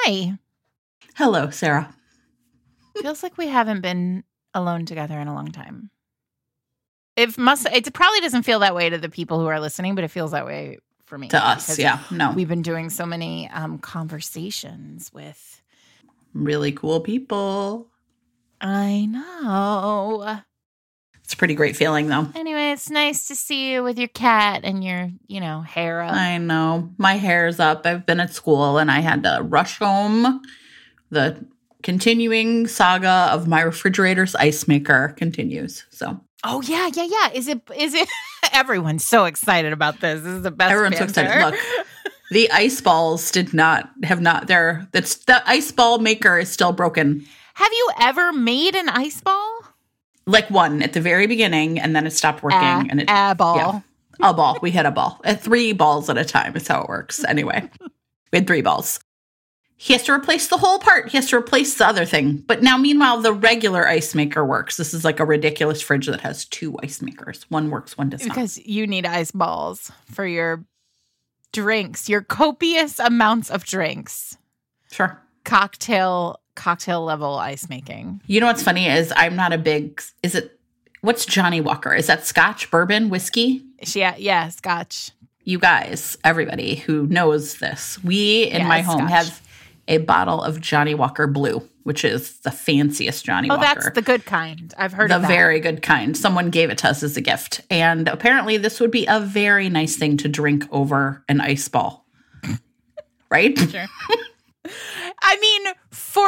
Hi. Hello, Sarah. Feels like we haven't been alone together in a long time. It probably doesn't feel that way to the people who are listening, but it feels that way for me. To us, yeah. No. We've been doing so many conversations with really cool people. I know. It's a pretty great feeling, though. Anyway, it's nice to see you with your cat and your, hair up. I know. My hair's up. I've been at school and I had to rush home. The continuing saga of my refrigerator's ice maker continues. So. Oh, yeah. Is it? Everyone's so excited about this. This is the best. Everyone's so excited. Look, the ice balls the ice ball maker is still broken. Have you ever made an ice ball? Like one at the very beginning, and then it stopped working. A ball. Yeah, a ball. We had a ball. 3 balls at a time is how it works. Anyway, we had 3 balls. He has to replace the whole part. He has to replace the other thing. But now, meanwhile, the regular ice maker works. This is like a ridiculous fridge that has 2 ice makers. One works, one does not. Because you need ice balls for your drinks, your copious amounts of drinks. Sure. Cocktail level ice making. You know what's funny is I'm not a big, what's Johnny Walker? Is that Scotch, bourbon, whiskey? Yeah, Scotch. You guys, everybody who knows this, we in my home have a bottle of Johnny Walker Blue, which is the fanciest Johnny Walker. Oh, that's the good kind. I've heard of that. The very good kind. Someone gave it to us as a gift. And apparently this would be a very nice thing to drink over an ice ball. Right? Sure. I mean, for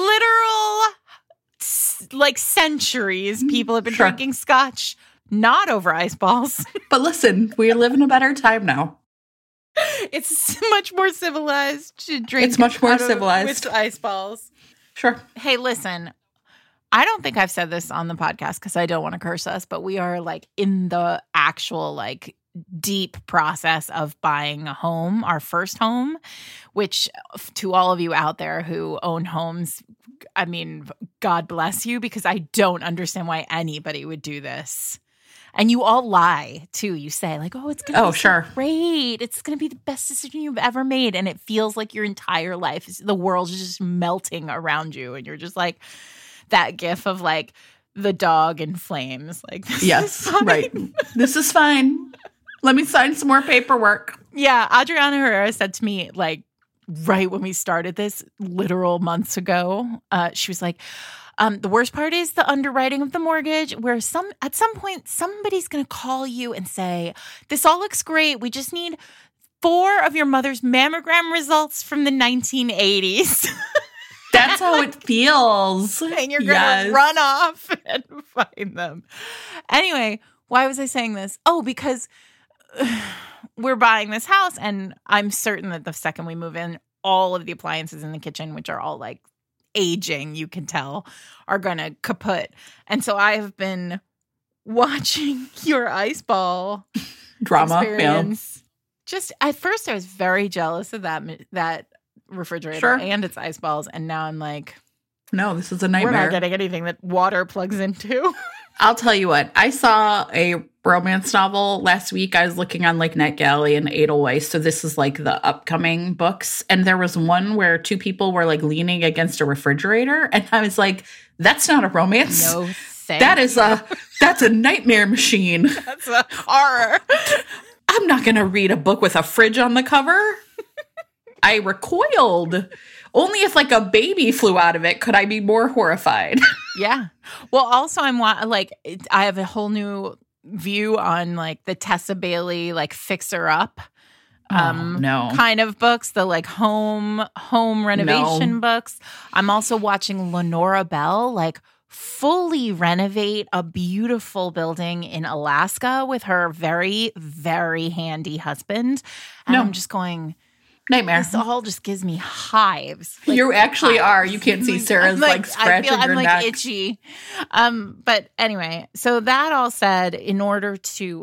literal, centuries, people have been drinking Scotch, not over ice balls. But listen, we live in a better time now. It's much more civilized to drink. It's much more civilized with ice balls. Sure. Hey, listen, I don't think I've said this on the podcast because I don't want to curse us, but we are in the actual deep process of buying a home, our first home, which to all of you out there who own homes, I mean, God bless you, because I don't understand why anybody would do this. And you all lie, too. You say, oh, it's going to be so great. It's going to be the best decision you've ever made. And it feels like your entire life, the world is just melting around you. And you're just that gif of, the dog in flames. Yes, right. This is fine. Let me sign some more paperwork. Yeah, Adriana Herrera said to me, right when we started this, literal months ago, she was like, the worst part is the underwriting of the mortgage, where at some point somebody's going to call you and say, this all looks great. We just need 4 of your mother's mammogram results from the 1980s. That's how it feels. And you're going to run off and find them. Anyway, why was I saying this? Oh, because we're buying this house, and I'm certain that the second we move in, all of the appliances in the kitchen, which are all aging, you can tell, are gonna kaput. And so I have been watching your ice ball drama experience. Yeah. Just at first I was very jealous of that refrigerator and its ice balls, and now I'm no, this is a nightmare. We're not getting anything that water plugs into. I'll tell you what, I saw a romance novel last week. I was looking on NetGalley and Edelweiss. So this is the upcoming books. And there was one where 2 people were leaning against a refrigerator. And I was like, that's not a romance. No, that's a nightmare machine. That's a horror. I'm not going to read a book with a fridge on the cover. I recoiled. Only if a baby flew out of it could I be more horrified. Yeah. Well, also I have a whole new view on the Tessa Bailey Fixer Up kind of books, the home renovation books. I'm also watching Lenora Bell fully renovate a beautiful building in Alaska with her very, very handy husband. And I'm just going, nightmare. This all just gives me hives. You actually are. You can't see Sarah's scratching her neck. I'm itchy. But anyway, so that all said, in order to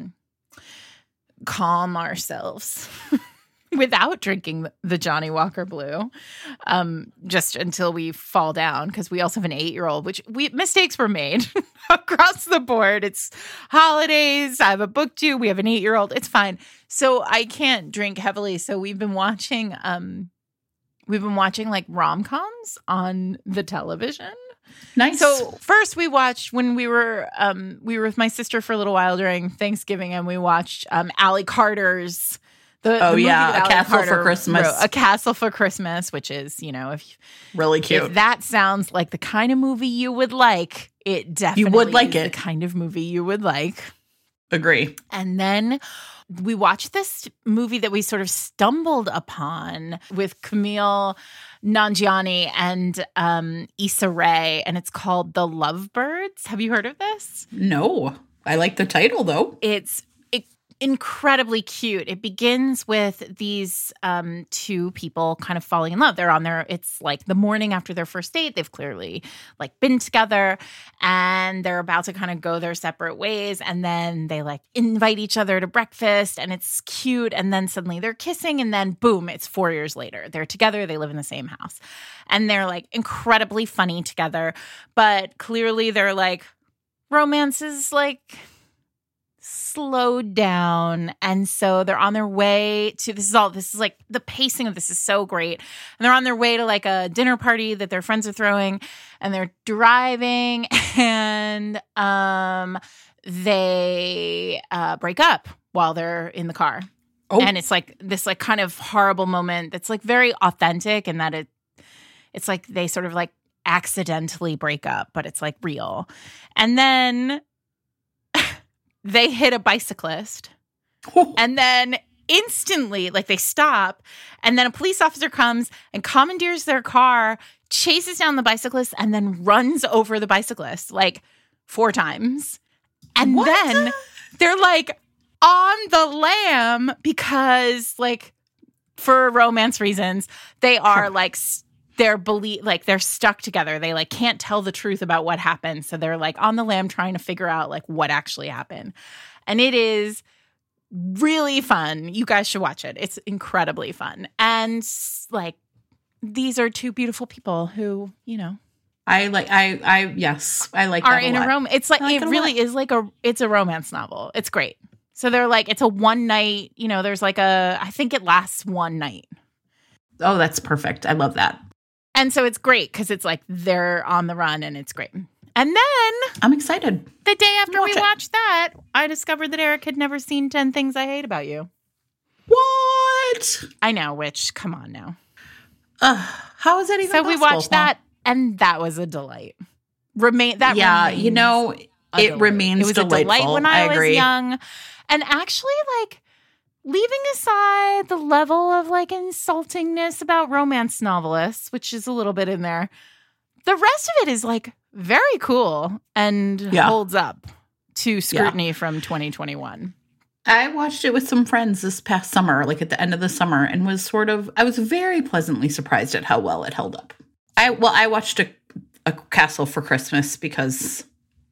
calm ourselves without drinking the Johnny Walker Blue, just until we fall down, because we also have an 8-year-old, which mistakes were made across the board. It's holidays. I have a book due. We have an 8-year-old. It's fine. So I can't drink heavily. So we've been watching we've been watching like rom-coms on the television. Nice. So first we watched when we were with my sister for a little while during Thanksgiving, and we watched Allie Carter's the movie that A Castle Carter for Christmas. wrote, A Castle for Christmas, which is, you know, really cute. If that sounds like the kind of movie you would like, it definitely would like is it. the kind of movie you would like. Agree. And then we watched this movie that we sort of stumbled upon with Camille Nanjiani and Issa Rae, and it's called The Lovebirds. Have you heard of this? No. I like the title, though. It's incredibly cute. It begins with these two people kind of falling in love. They're on it's like the morning after their first date. They've clearly like been together, and they're about to kind of go their separate ways. And then they like invite each other to breakfast, and it's cute. And then suddenly they're kissing, and then boom, it's 4 years later. They're together. They live in the same house, and they're like incredibly funny together. But clearly their like romance is like slowed down, and so they're on their way to this is like the pacing of this is so great, and they're on their way to like a dinner party that their friends are throwing, and they're driving, and they break up while they're in the car. And it's like this like kind of horrible moment that's like very authentic, and that it's like they sort of like accidentally break up, but it's like real. And then they hit a bicyclist, and then instantly, like they stop, and then a police officer comes and commandeers their car, chases down the bicyclist, and then runs over the bicyclist like 4 times. And then they're like on the lam because like for romance reasons, they are like they're stuck together. They like can't tell the truth about what happened. So they're like on the lam trying to figure out like what actually happened. And it is really fun. You guys should watch it. It's incredibly fun. And like these are two beautiful people who, you know, I like are in a romance. It's like it really is like it's a romance novel. It's great. So they're like it's a one night, you know, there's like I think it lasts one night. Oh, that's perfect. I love that. And so it's great because it's like they're on the run, and it's great. And then I'm excited. The day after we watched that, I discovered that Eric had never seen 10 Things I Hate About You. What? I know, which, come on now. How is that even possible? So we watched that, and that was a delight. It remains it was delightful. A delight when I agree. was young. And actually, like, leaving aside the level of like insultingness about romance novelists, which is a little bit in there, the rest of it is like very cool and holds up to scrutiny from 2021. I watched it with some friends this past summer, like at the end of the summer, and I was very pleasantly surprised at how well it held up. I watched a Castle for Christmas because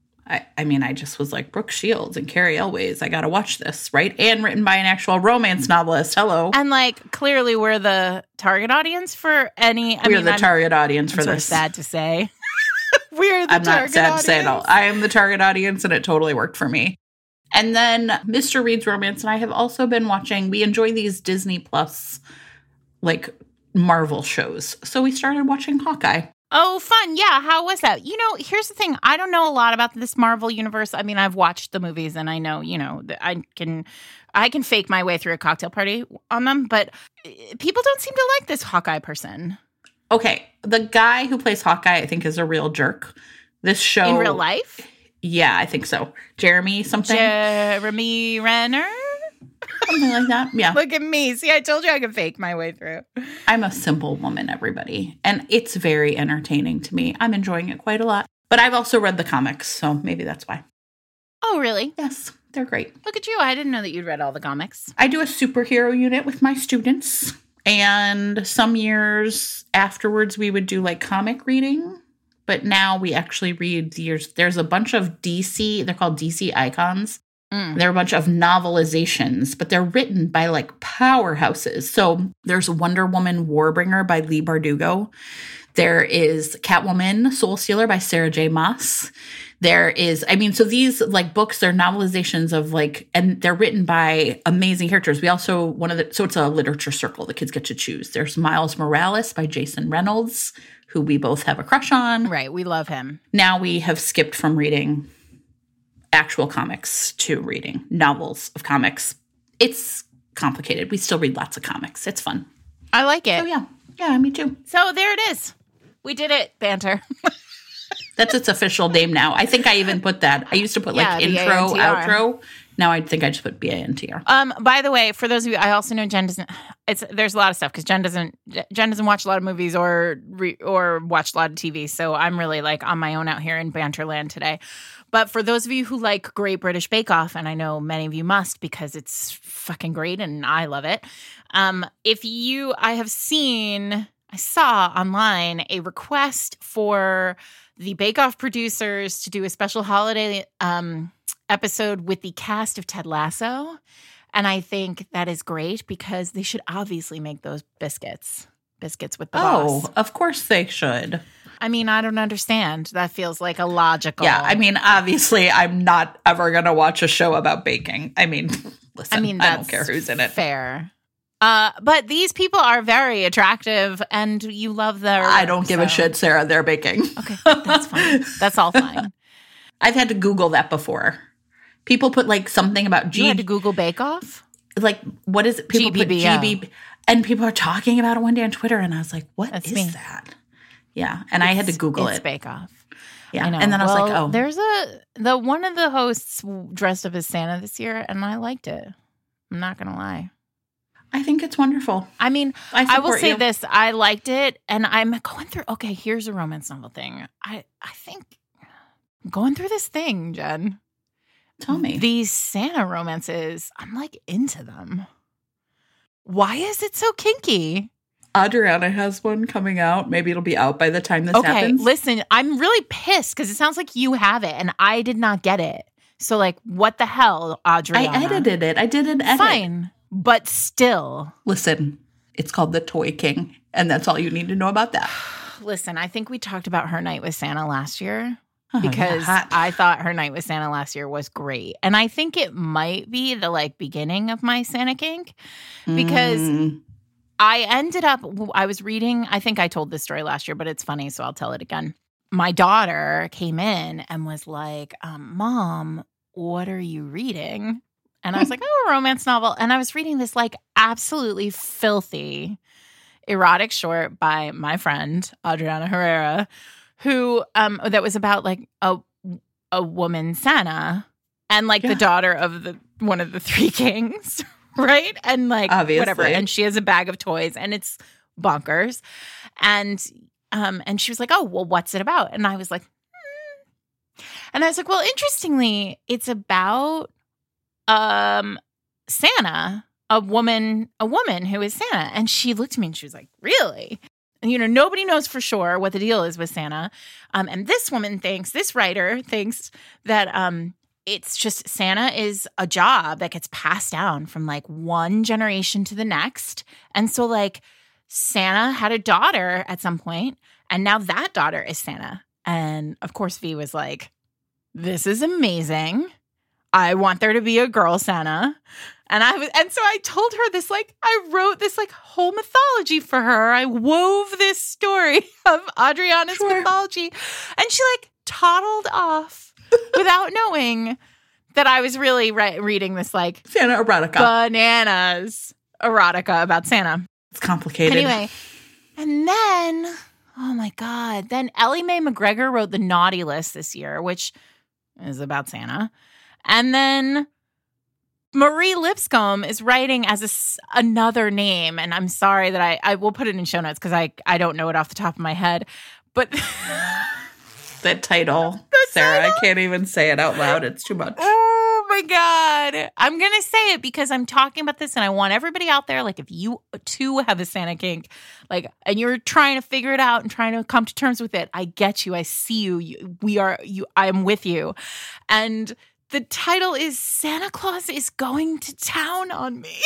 I just was like, Brooke Shields and Carrie Elways, I got to watch this, right? And written by an actual romance novelist. Hello. And like, clearly we're the target audience for We're the target audience for this. Sad to say. We're the I'm not sad audience. to say it all. I am the target audience, and it totally worked for me. And then Mr. Reed's Romance, and I have also been watching, we enjoy these Disney Plus, like, Marvel shows. So we started watching Hawkeye. Oh, fun. Yeah. How was that? You know, here's the thing. I don't know a lot about this Marvel universe. I mean, I've watched the movies, and I know, you know, I can fake my way through a cocktail party on them, but people don't seem to like this Hawkeye person. Okay. The guy who plays Hawkeye, I think, is a real jerk. This show. In real life? Yeah, I think so. Jeremy Renner? Something like that. Yeah. Look at me. See, I told you I could fake my way through. I'm a simple woman, everybody. And it's very entertaining to me. I'm enjoying it quite a lot. But I've also read the comics, so maybe that's why. Oh, really? Yes, they're great. Look at you. I didn't know that you'd read all the comics. I do a superhero unit with my students. And some years afterwards, we would do like comic reading. But now we actually read there's a bunch of DC, they're called DC Icons. They're a bunch of novelizations, but they're written by like powerhouses. So there's Wonder Woman Warbringer by Leigh Bardugo. There is Catwoman Soul Stealer by Sarah J. Maas. There is, I mean, so these like books, they're novelizations of like, and they're written by amazing characters. We also, so it's a literature circle. The kids get to choose. There's Miles Morales by Jason Reynolds, who we both have a crush on. Right. We love him. Now we have skipped from reading actual comics to reading novels of comics. It's complicated. We still read lots of comics. It's fun. I like it. Oh, yeah. Yeah, me too. So there it is. We did it, banter. That's its official name now. I think I even put that. I used to put like intro, B-A-N-T-R. outro. Now I think I just put BANTR. By the way, for those of you, I also know Jen doesn't. There's a lot of stuff because Jen doesn't watch a lot of movies or watch a lot of TV. So I'm really like on my own out here in Banterland today. But for those of you who like Great British Bake Off, and I know many of you must because it's fucking great and I love it. I saw online a request for the Bake Off producers to do a special holiday episode with the cast of Ted Lasso. And I think that is great because they should obviously make those biscuits with the boss. Oh, of course they should. I mean, I don't understand. That feels like a logical. Yeah, I mean, obviously, I'm not ever going to watch a show about baking. I mean, listen, I don't care who's in it. Fair. But these people are very attractive and you love their I don't give a shit, Sarah. They're baking. Okay, that's fine. That's all fine. I've had to Google that before. People put like something about You had to Google Bake Off? Like, what is it? People put GB. And people are talking about it one day on Twitter. And I was like, what is that? Yeah. And I had to Google it's it. Bake Off. Yeah. I know. And then I was like, oh. There's one of the hosts dressed up as Santa this year and I liked it. I'm not going to lie. I think it's wonderful. I mean, I will say you. this. I liked it, and I'm going through, okay, here's a romance novel thing. I think I'm going through this thing, Jen. Tell me. These Santa romances, I'm like into them. Why is it so kinky? Adriana has one coming out. Maybe it'll be out by the time this happens. Okay, listen, I'm really pissed because it sounds like you have it, and I did not get it. So, like, what the hell, Adriana? I edited it. I did an edit. Fine. But still. Listen, it's called The Toy King, and that's all you need to know about that. Listen, I think we talked about Her Night with Santa last year because I thought Her Night with Santa last year was great. And I think it might be the like beginning of my Santa kink because I was reading, I think I told this story last year, but it's funny, so I'll tell it again. My daughter came in and was like, Mom, what are you reading? And I was like, oh, a romance novel. And I was reading this like absolutely filthy erotic short by my friend, Adriana Herrera, who that was about like a woman Santa and like the daughter of one of the three kings, right? And like obviously. Whatever. And she has a bag of toys and it's bonkers. And she was like, oh, well, what's it about? And I was like, And I was like, well, interestingly, it's about Santa, a woman who is Santa. And she looked at me and she was like, really? And, you know, nobody knows for sure what the deal is with Santa. And this writer thinks that it's just Santa is a job that gets passed down from like one generation to the next. And so like Santa had a daughter at some point and now that daughter is Santa. And of course, V was like, this is amazing. I want there to be a girl Santa. And so I told her this, like, I wrote this like whole mythology for her. I wove this story of Adriana's mythology. And she like toddled off without knowing that I was really reading this like Santa erotica. Bananas erotica about Santa. It's complicated. Anyway, and then, oh my God, then Ellie Mae McGregor wrote The Naughty List this year, which is about Santa. And then Marie Lipscomb is writing as another name. And I'm sorry that I will put it in show notes because I don't know it off the top of my head. But that title, Sarah, I can't even say it out loud. It's too much. Oh my God. I'm going to say it because I'm talking about this and I want everybody out there, like if you too have a Santa kink, like, and you're trying to figure it out and trying to come to terms with it, I get you. I see you. I am with you. And the title is Santa Claus is Going to Town on Me.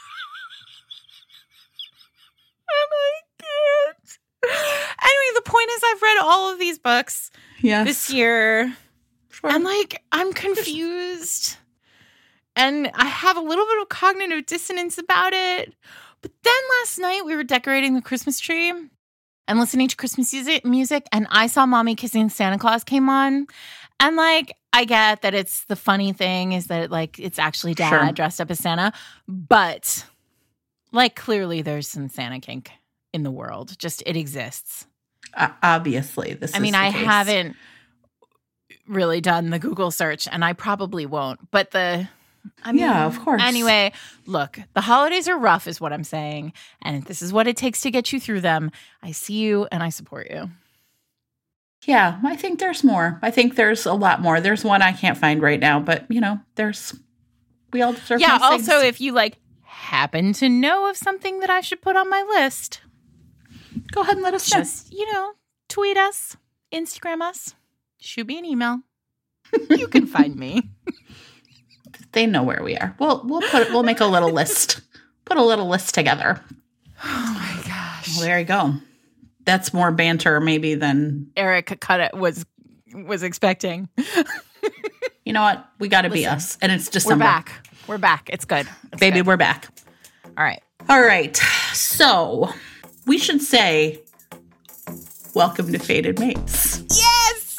And I can't. Anyway, the point is I've read all of these books this year. Sure. And like, I'm confused. And I have a little bit of cognitive dissonance about it. But then last night we were decorating the Christmas tree and listening to Christmas music, and I saw Mommy Kissing Santa Claus came on. And like, I get that it's the funny thing is that like it's actually Dad dressed up as Santa. But like, clearly there's some Santa kink in the world. Just it exists. Obviously, this. I mean, I haven't really done the Google search, and I probably won't. But yeah, of course. Anyway, look, the holidays are rough, is what I'm saying, and this is what it takes to get you through them. I see you, and I support you. Yeah, I think there's more. I think there's a lot more. There's one I can't find right now, but we all deserve. Yeah. Also, if you like happen to know of something that I should put on my list, go ahead and let us know. Just, tweet us, Instagram us, shoot me an email. You can find me. They know where we are. We'll make a little list. Put a little list together. Oh my gosh. Well, there you go. That's more banter maybe than Eric was expecting. You know what? We got to be us. And it's December. We're back. It's good. Baby, we're back. All right. So we should say, welcome to Fated Mates. Yes!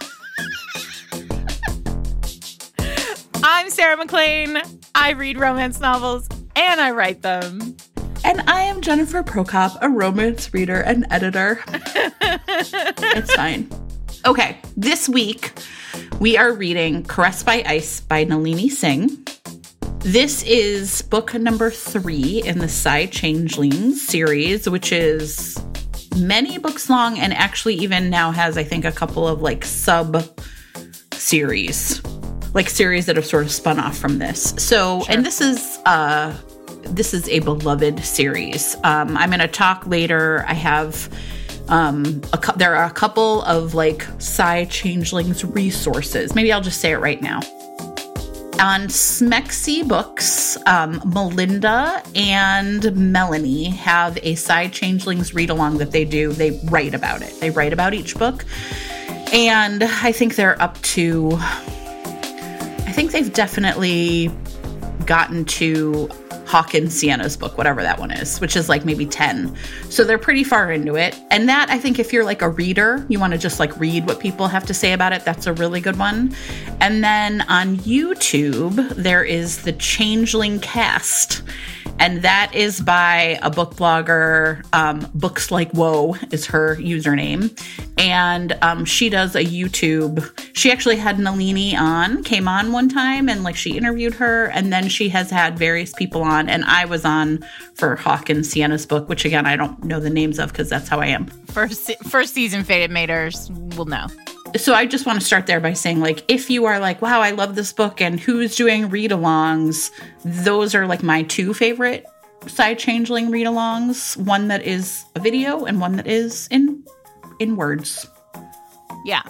I'm Sarah McLean. I read romance novels and I write them. And I am Jennifer Prokop, a romance reader and editor. It's fine. Okay, this week we are reading Caressed by Ice by Nalini Singh. This is book number 3 in the Psy Changelings series, which is many books long and actually even now has, I think, a couple of like sub-series, like series that have sort of spun off from this. So, sure. And this is a beloved series. I'm going to talk later. I have, there are a couple of like Psy Changelings resources. Maybe I'll just say it right now. On Smexy Books, Melinda and Melanie have a Psy Changelings read-along that they do. They write about it. They write about each book. And I think they're up to, I think they've definitely gotten to Hawk and Sienna's book, whatever that one is, which is like maybe 10. So they're pretty far into it. And that, I think if you're like a reader, you want to just like read what people have to say about it, that's a really good one. And then on YouTube, there is the Changeling Cast. And that is by a book blogger. Books Like Whoa is her username. And she does a YouTube. She actually had Nalini came on one time and like she interviewed her. And then she has had various people on. And I was on for Hawk and Sienna's book, which again, I don't know the names of because that's how I am. First season Fated Maters will know. So I just want to start there by saying, like, if you are like, wow, I love this book and who's doing read-alongs, those are like my 2 favorite Psy Changeling read-alongs. One that is a video and one that is in words. Yeah.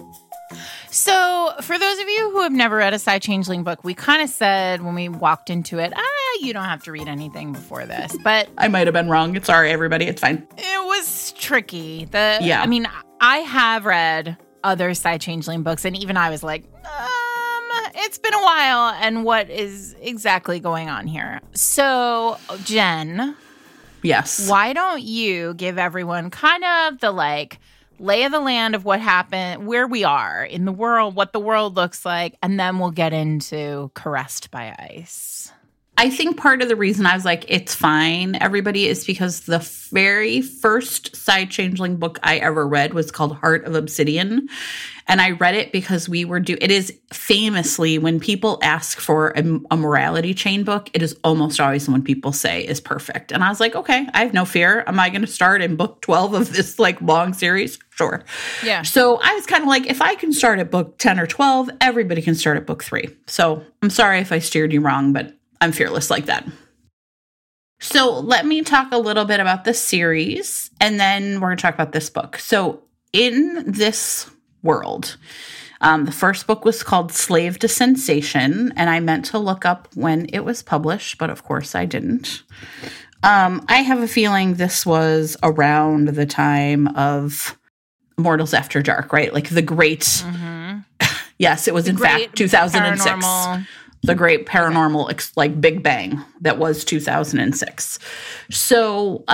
So for those of you who have never read a Psy Changeling book, we kind of said when we walked into it, you don't have to read anything before this. But I might have been wrong. It's all right, everybody. It's fine. It was tricky. I mean, I have read other Psy Changeling books, and even I was like, it's been a while, and what is exactly going on here? So, Jen. Yes. Why don't you give everyone kind of the, like, lay of the land of what happened, where we are in the world, what the world looks like, and then we'll get into Caressed by Ice. I think part of the reason I was like, it's fine, everybody, is because the very first Psy Changeling book I ever read was called Heart of Obsidian. And I read it because it is famously, when people ask for a morality chain book, it is almost always the one people say is perfect. And I was like, okay, I have no fear. Am I going to start in book 12 of this like long series? Sure. Yeah. So I was kind of like, if I can start at book 10 or 12, everybody can start at book 3. So I'm sorry if I steered you wrong, but I'm fearless like that. So let me talk a little bit about the series, and then we're going to talk about this book. So in this world, the first book was called Slave to Sensation, and I meant to look up when it was published, but of course I didn't. I have a feeling this was around the time of Mortals After Dark, right? Like the great... Mm-hmm. Yes, it was in fact 2006. Paranormal. The great paranormal, like Big Bang, that was 2006. So,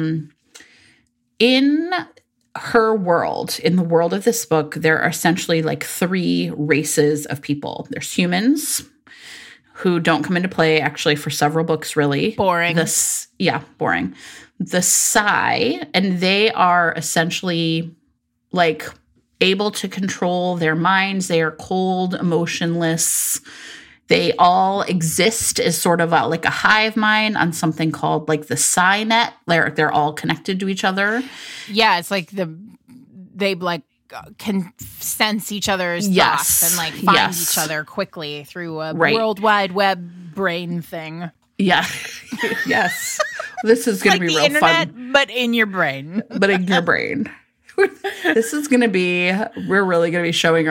in her world, in the world of this book, there are essentially like 3 races of people. There's humans who don't come into play actually for several books, really. Boring. Boring. The Psi, and they are essentially like able to control their minds. They are cold, emotionless. They all exist as sort of like a hive mind on something called like the Psi net. They're all connected to each other. Yeah, it's like they like can sense each other's thoughts and like find each other quickly through a World Wide Web brain thing. Yeah. Yes. This is going to be real internet, fun. But in your brain. But in your brain. This is going to be, we're really going to be showing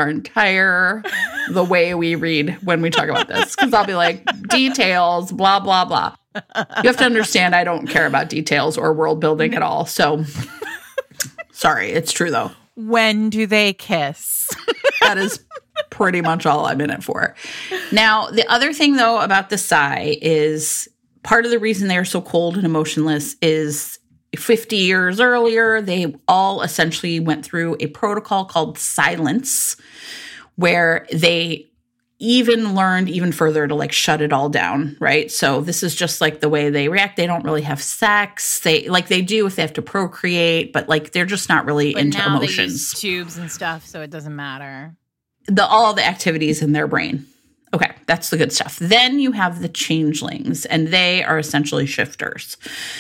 the way we read when we talk about this. Because I'll be like, details, blah, blah, blah. You have to understand I don't care about details or world building at all. So, sorry, it's true though. When do they kiss? That is pretty much all I'm in it for. Now, the other thing though about the Psi is part of the reason they are so cold and emotionless is 50 years earlier, they all essentially went through a protocol called silence, where they even learned even further to like shut it all down, right? So this is just like the way they react. They don't really have sex. They do if they have to procreate, but like they're just not really into emotions. They use tubes and stuff, so it doesn't matter. All the activities in their brain. Okay, that's the good stuff. Then you have the changelings, and they are essentially shifters.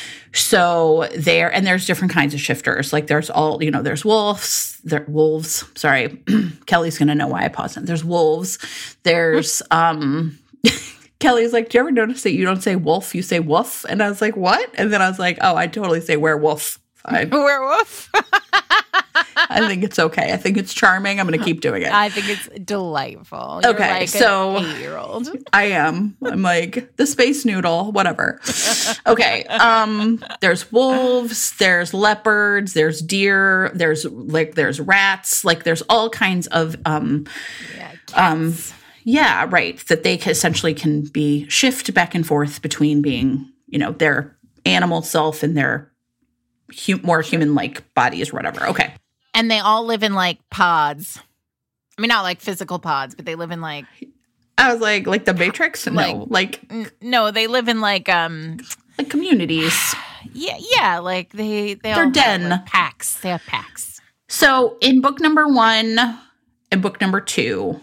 So there's different kinds of shifters. Like there's there's wolves. Sorry, Kelly's going to know why I paused. There's wolves. There's, Kelly's like, do you ever notice that you don't say wolf, you say woof? And I was like, what? And then I was like, oh, I totally say werewolf. Werewolf? I think it's okay. I think it's charming. I'm going to keep doing it. I think it's delightful. You're okay, like so an 8-year-old. I am. I'm like the space noodle, whatever. Okay. There's wolves, there's leopards, there's deer, there's rats, like there's all kinds of cats. That they essentially can be shift back and forth between being, their animal self and their more human-like bodies or whatever. Okay. And they all live in like pods. I mean, not like physical pods, but they live in like. I was like the Matrix? No, no, they live in like communities. Yeah, like they're den. Have, like, packs. They have packs. So in book number 1 and book number 2,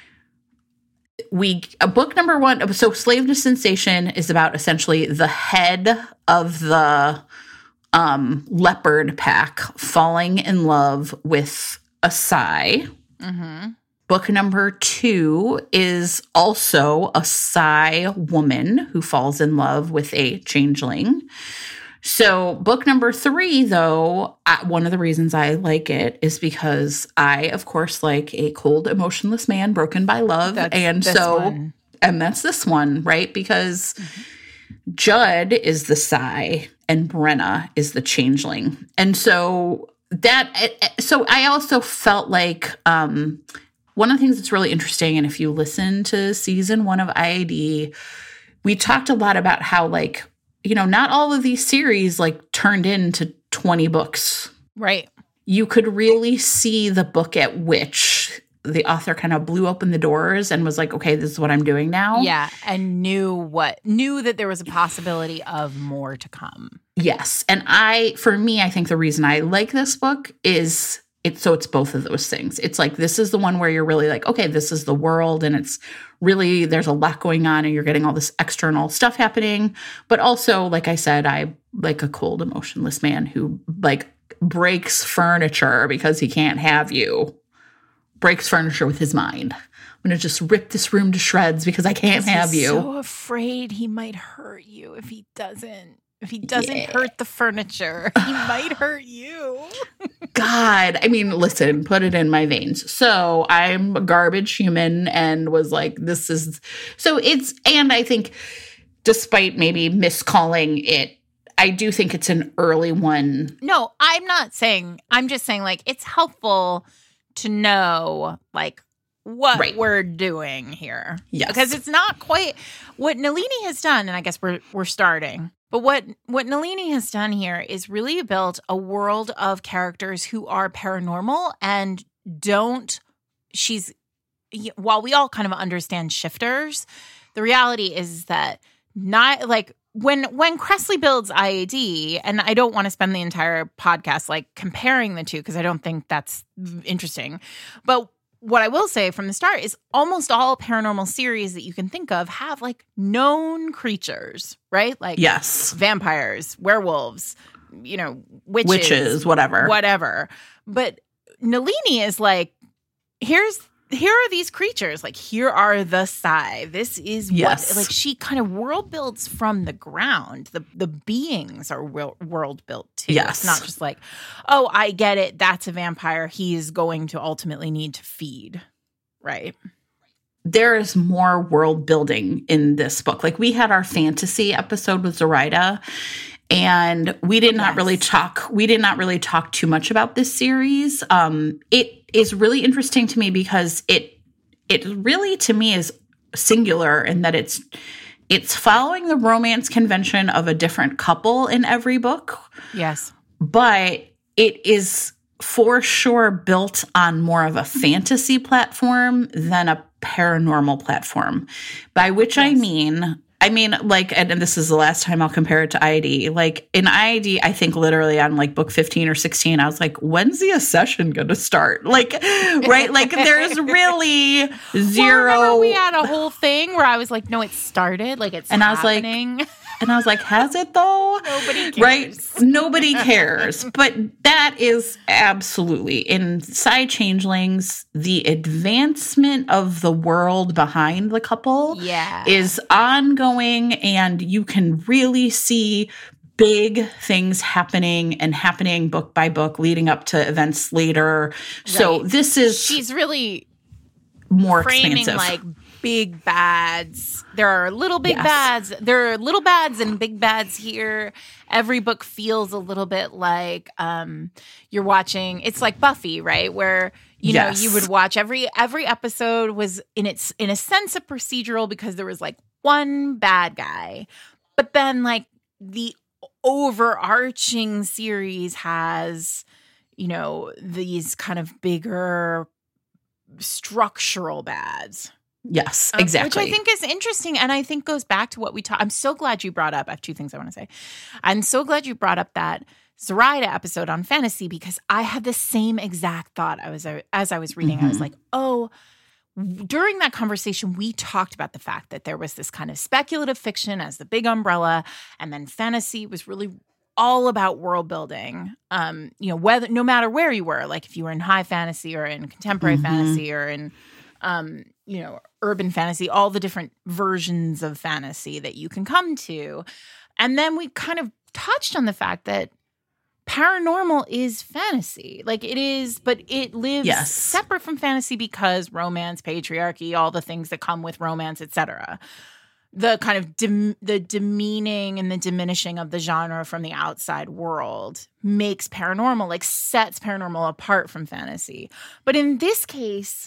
book number 1. So Slave to Sensation is about essentially the head of the leopard pack falling in love with a Psi. Mm-hmm. Book number 2 is also a Psi woman who falls in love with a changeling. So book number 3, though, one of the reasons I like it is because I, of course, like a cold, emotionless man broken by love. And that's this one, right? Because Judd is the Psi and Brenna is the changeling. And so I also felt like one of the things that's really interesting, and if you listen to season 1 of IAD, we talked a lot about how like, not all of these series like turned into 20 books. Right. You could really see the book at which the author kind of blew open the doors and was like, okay, this is what I'm doing now. Yeah. And knew that there was a possibility of more to come. Yes. And I think the reason I like this book is it's both of those things. It's like, this is the one where you're really like, okay, this is the world and it's really, there's a lot going on and you're getting all this external stuff happening. But also, like I said, I like a cold, emotionless man who like breaks furniture because he can't have you. Breaks furniture with his mind. I'm going to just rip this room to shreds because I can't have you. I'm so afraid he might hurt you if he doesn't. If he doesn't hurt the furniture, he might hurt you. God. I mean, listen, put it in my veins. So I'm a garbage human and was like, this is... So it's... And I think despite maybe miscalling it, I do think it's an early one. No, I'm not saying... I'm just saying, like, it's helpful to know, like, what we're doing here. Yes. Because it's not quite what Nalini has done, and I guess we're starting. But what Nalini has done here is really built a world of characters who are paranormal and while we all kind of understand shifters, the reality is that not like when Cressley builds IAD, and I don't want to spend the entire podcast like comparing the two because I don't think that's interesting. But what I will say from the start is almost all paranormal series that you can think of have like known creatures, right? Like vampires, werewolves, witches, whatever. But Nalini is like, here are these creatures. Like, here are the Sai. This is what, like, she kind of world builds from the ground. The beings are world built too. Yes. It's not just like, oh, I get it. That's a vampire. He is going to ultimately need to feed. Right. There is more world building in this book. Like, we had our fantasy episode with Zoraida, and we did not really talk too much about this series. It is really interesting to me because it really, to me, is singular in that it's following the romance convention of a different couple in every book. Yes. But it is for sure built on more of a fantasy platform than a paranormal platform, by which I mean, like, and this is the last time I'll compare it to IAD. Like, in IAD, I think literally on like book 15 or 16, I was like, when's the accession going to start? Like, right? Like, there's really zero. Well, we had a whole thing where I was like, no, it started. Like, it's happening. And I was like, has it though? Nobody cares. Right? Nobody cares. But that is absolutely, in Sai Changelings, the advancement of the world behind the couple is ongoing, and you can really see big things happening book by book, leading up to events later. Right. So she's really more framing expansive. Like big bads. There are little big bads. There are little bads and big bads here. Every book feels a little bit like you're watching. It's like Buffy, right? Where you know you would watch every episode was in a sense a procedural because there was like one bad guy, but then like the overarching series has these kind of bigger structural bads. Yes, exactly. Which I think is interesting, and I think goes back to what we talked. I'm so glad you brought up. I have two things I want to say. I'm so glad you brought up that Zoraida episode on fantasy because I had the same exact thought. As I was reading, I was like, oh. During that conversation, we talked about the fact that there was this kind of speculative fiction as the big umbrella, and then fantasy was really all about world building. Whether no matter where you were, like if you were in high fantasy or in contemporary fantasy or in urban fantasy, all the different versions of fantasy that you can come to. And then we kind of touched on the fact that paranormal is fantasy. Like it is, but it lives separate from fantasy because romance, patriarchy, all the things that come with romance, etc. The kind of the demeaning and the diminishing of the genre from the outside world makes paranormal, like sets paranormal apart from fantasy. But in this case,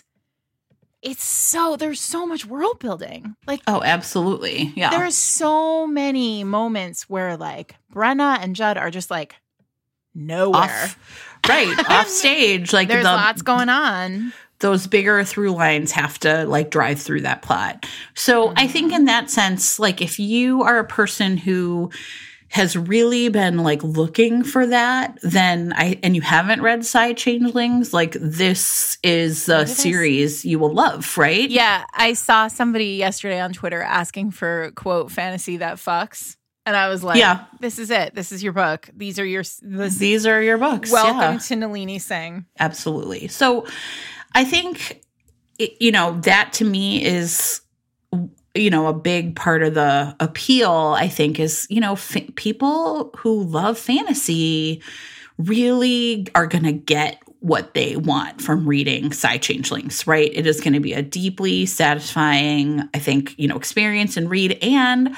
there's so much world building. Like, oh, absolutely. Yeah. There are so many moments where like Brenna and Judd are just like nowhere. Off stage. Like there's lots going on. Those bigger through lines have to like drive through that plot. So I think in that sense, like if you are a person who has really been like looking for that, and you haven't read Sai Changelings, like this is a series you will love, right? Yeah. I saw somebody yesterday on Twitter asking for quote fantasy that fucks. And I was like, this is it. This is your book. These are your books. Welcome to Nalini Singh. Absolutely. So I think, that to me is, a big part of the appeal, I think, is, people who love fantasy really are going to get what they want from reading Sai Changelings, right? It is going to be a deeply satisfying, I think, experience and read. And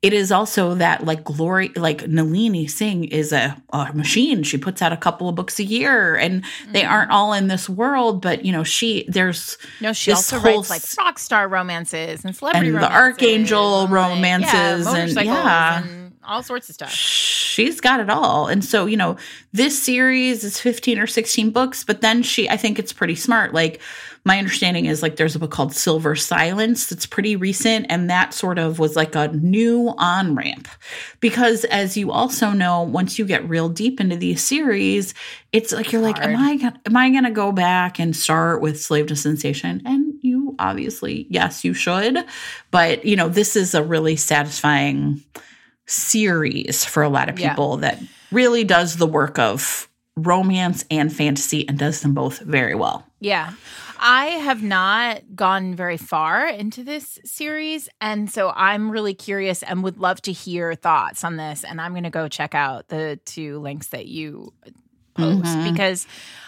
it is also that like glory, like Nalini Singh is a machine. She puts out a couple of books a year, and they aren't all in this world, but she also writes like rock star romances and celebrity and romances, the Archangel romances, and all sorts of stuff. She's got it all. And so, this series is 15 or 16 books, but then I think it's pretty smart. Like, my understanding is like there's a book called Silver Silence that's pretty recent, and that sort of was like a new on-ramp. Because as you also know, once you get real deep into these series, it's like you're like, am I going to go back and start with Slave to Sensation? And you obviously, yes, you should. But, this is a really satisfying series for a lot of people that really does the work of romance and fantasy and does them both very well. Yeah. I have not gone very far into this series, and so I'm really curious and would love to hear thoughts on this, and I'm going to go check out the 2 links that you post because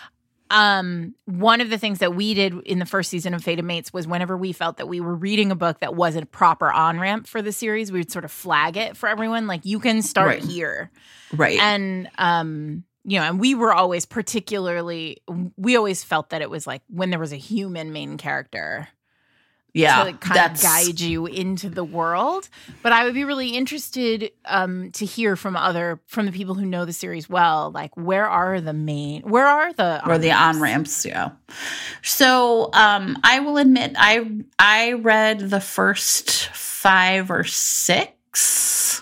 one of the things that we did in the first season of Fated Mates was whenever we felt that we were reading a book that wasn't a proper on-ramp for the series, we would sort of flag it for everyone, like, you can start here. Right. And and we were always we always felt that it was like when there was a human main character to like kind of guide you into the world. But I would be really interested to hear from the people who know the series well, like where are the on-ramps, yeah. So I will admit I read the first 5 or 6.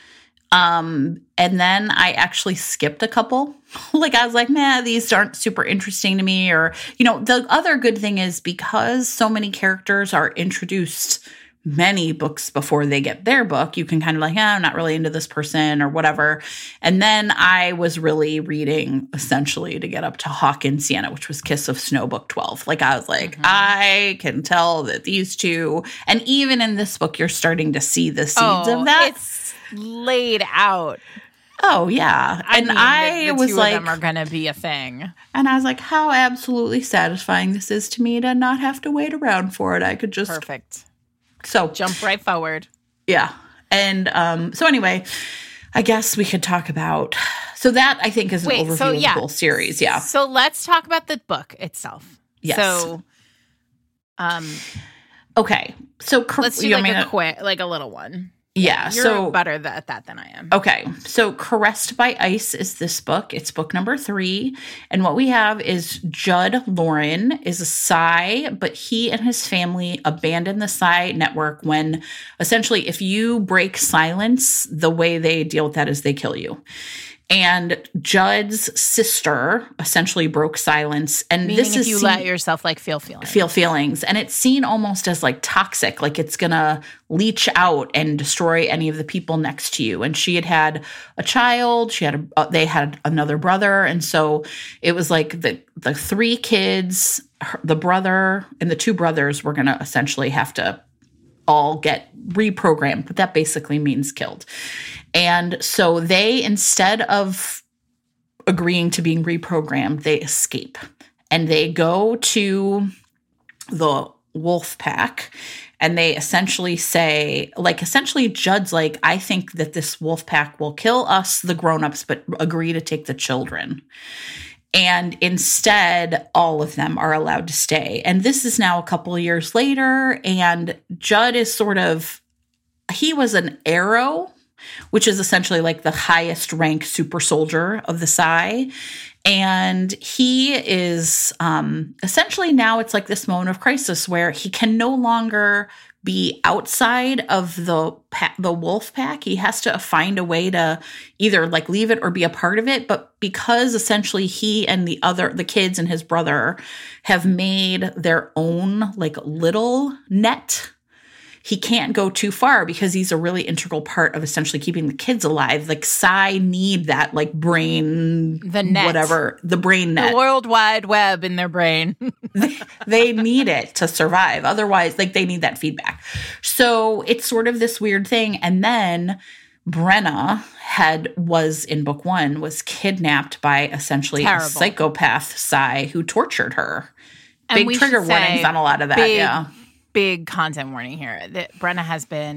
And then I actually skipped a couple. Like, I was like, nah, these aren't super interesting to me. Or, the other good thing is because so many characters are introduced many books before they get their book, you can kind of like, I'm not really into this person or whatever. And then I was really reading essentially to get up to Hawk and Sienna, which was Kiss of Snow book 12. Like, I was like, I can tell that these two, and even in this book, you're starting to see the seeds of that. It's laid out. Oh, yeah. I the was two like, of them are going to be a thing. And I was like, how absolutely satisfying this is to me to not have to wait around for it. I could just. Perfect. So jump right forward. Yeah. And so anyway, I guess we could talk about. So that I think is an overview of the whole series. Yeah. So let's talk about the book itself. Yes. So, okay. So let's do like a little one. Yeah. You're better at that than I am. Okay. So Caressed by Ice is this book. It's book number 3. And what we have is Judd Lauren is a Psy, but he and his family abandon the Psy network when essentially if you break silence, the way they deal with that is they kill you. And Judd's sister essentially broke silence. And meaning this is if you let yourself like feel feelings. Feel feelings. And it's seen almost as like toxic, like it's going to leach out and destroy any of the people next to you. And she had a child. They had another brother. And so it was like the 3 kids, the brother and the 2 brothers were going to essentially have to all get reprogrammed. But that basically means killed. And so they, instead of agreeing to being reprogrammed, they escape. And they go to the wolf pack. And they essentially say, essentially Judd's like, I think that this wolf pack will kill us, the grown-ups, but agree to take the children. And instead, all of them are allowed to stay. And this is now a couple of years later. And Judd is he was an Arrow, which is essentially like the highest rank super soldier of the Psy. And he is essentially now it's like this moment of crisis where he can no longer be outside of the wolf pack. He has to find a way to either like leave it or be a part of it. But because essentially he and the kids and his brother have made their own like little net, he can't go too far because he's a really integral part of essentially keeping the kids alive. Like Psy need that like brain, the net, whatever, the brain net, the World Wide Web in their brain. they need it to survive. Otherwise, like they need that feedback. So it's sort of this weird thing. And then Brenna was in book 1 was kidnapped by essentially a psychopath Psy who tortured her. And big trigger warnings on a lot of that. Yeah. Big content warning here that Brenna has been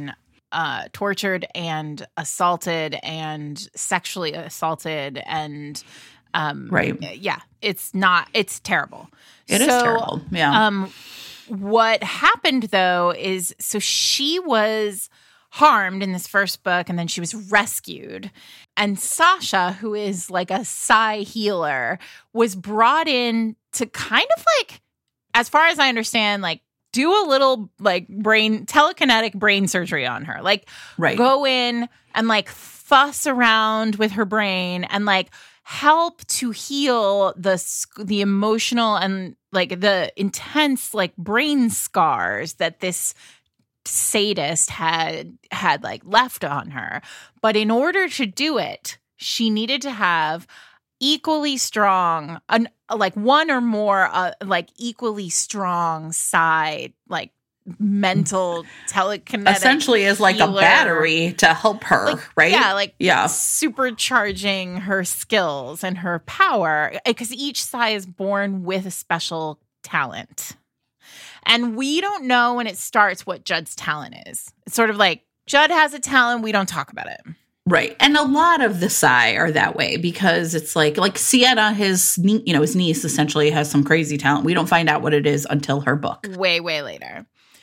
tortured and assaulted and sexually assaulted and yeah, it's terrible. It is terrible. Yeah. What happened though is, so she was harmed in this first book and then she was rescued. And Sasha, who is like a psi healer, was brought in to kind of like, as far as I understand, like do a little like telekinetic brain surgery on her. Like go in and like fuss around with her brain and like help to heal the emotional and like the intense like brain scars that this sadist had like left on her. But in order to do it, she needed to have equally strong, like one or more like equally strong side, like mental telekinetic, essentially is like healer. A battery to help her, like, right? Yeah, supercharging her skills and her power, because each psi is born with a special talent. And we don't know when it starts what Judd's talent is. It's sort of like Judd has a talent, we don't talk about it. Right. And a lot of the psi are that way because it's like Sienna, his niece essentially has some crazy talent. We don't find out what it is until her book. Way, way later.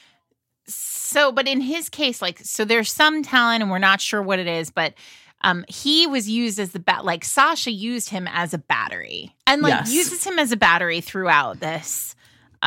So, but in his case, like, so there's some talent and we're not sure what it is, but he was used as like Sasha used him as a battery and like uses him as a battery throughout this,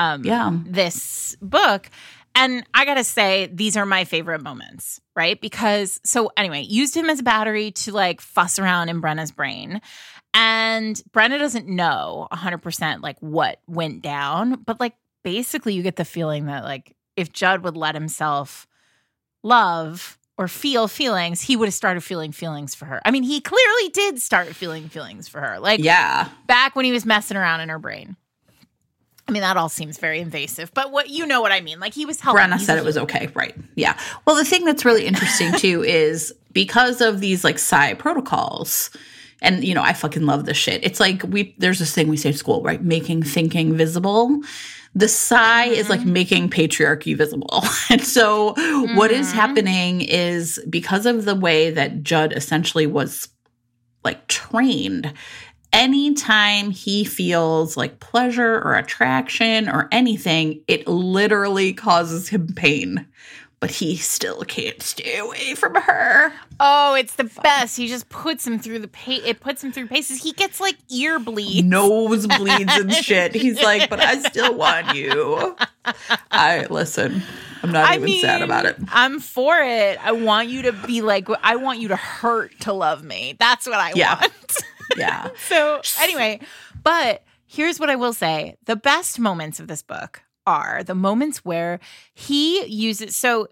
this book. And I got to say, these are my favorite moments, right? Because, so anyway, used him as a battery to like fuss around in Brenna's brain. And Brenna doesn't know 100% like what went down, but like basically you get the feeling that like if Judd would let himself love or feel feelings, he would have started feeling feelings for her. I mean, he clearly did start feeling feelings for her. Like back when he was messing around in her brain. I mean, that all seems very invasive, but you know what I mean? Like he was helping. Brenna said it was okay, right? Yeah. Well, the thing that's really interesting too is because of these like psi protocols, and I fucking love this shit. It's like there's this thing we say at school, right? Making thinking visible. The psi is like making patriarchy visible. And so what is happening is because of the way that Judd essentially was like trained, anytime he feels like pleasure or attraction or anything, it literally causes him pain. But he still can't stay away from her. Oh, it's the best. He just puts him through it puts him through paces. He gets like ear bleeds. Nose bleeds and shit. He's like, but I still want you. Listen, I'm not even sad about it. I'm for it. I want you to be like, I want you to hurt to love me. That's what I want. Yeah. So anyway, but here's what I will say. The best moments of this book are the moments where he uses, so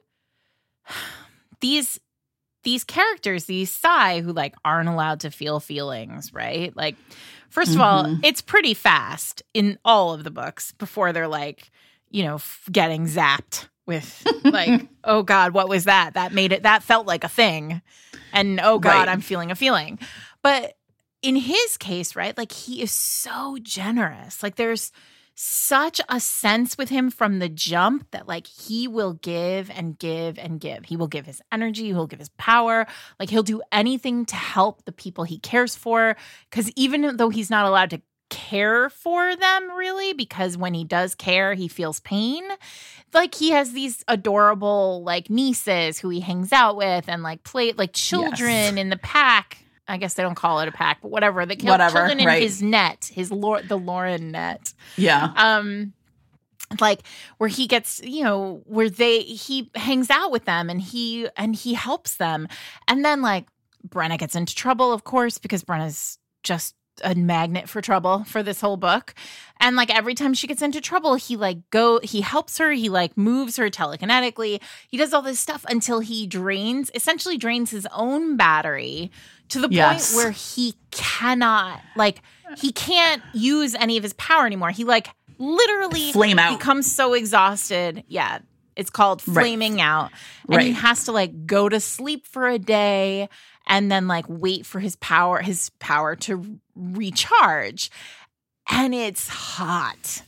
these characters, these psi who like aren't allowed to feel feelings, right? Like, first of all, it's pretty fast in all of the books before they're like, getting zapped with like, oh God, what was that? That felt like a thing. And oh God, I'm feeling a feeling. But in his case, right, like he is so generous. Like there's such a sense with him from the jump that like he will give and give and give. He will give his energy. He'll give his power. Like he'll do anything to help the people he cares for. Because even though he's not allowed to care for them really, because when he does care, he feels pain. Like he has these adorable like nieces who he hangs out with and like play like children in the pack. I guess they don't call it a pack, but whatever. The children in his net, the Lauren net. Yeah. Like where he gets, where he hangs out with them and he helps them. And then like Brenna gets into trouble, of course, because Brenna's just a magnet for trouble for this whole book. And like every time she gets into trouble, he helps her, he like moves her telekinetically. He does all this stuff until he essentially drains his own battery to the point where he cannot, like, he can't use any of his power anymore. He like literally flame out. Becomes so exhausted. Yeah. It's called flaming out. And he has to like go to sleep for a day and then like wait for his power to recharge. And it's hot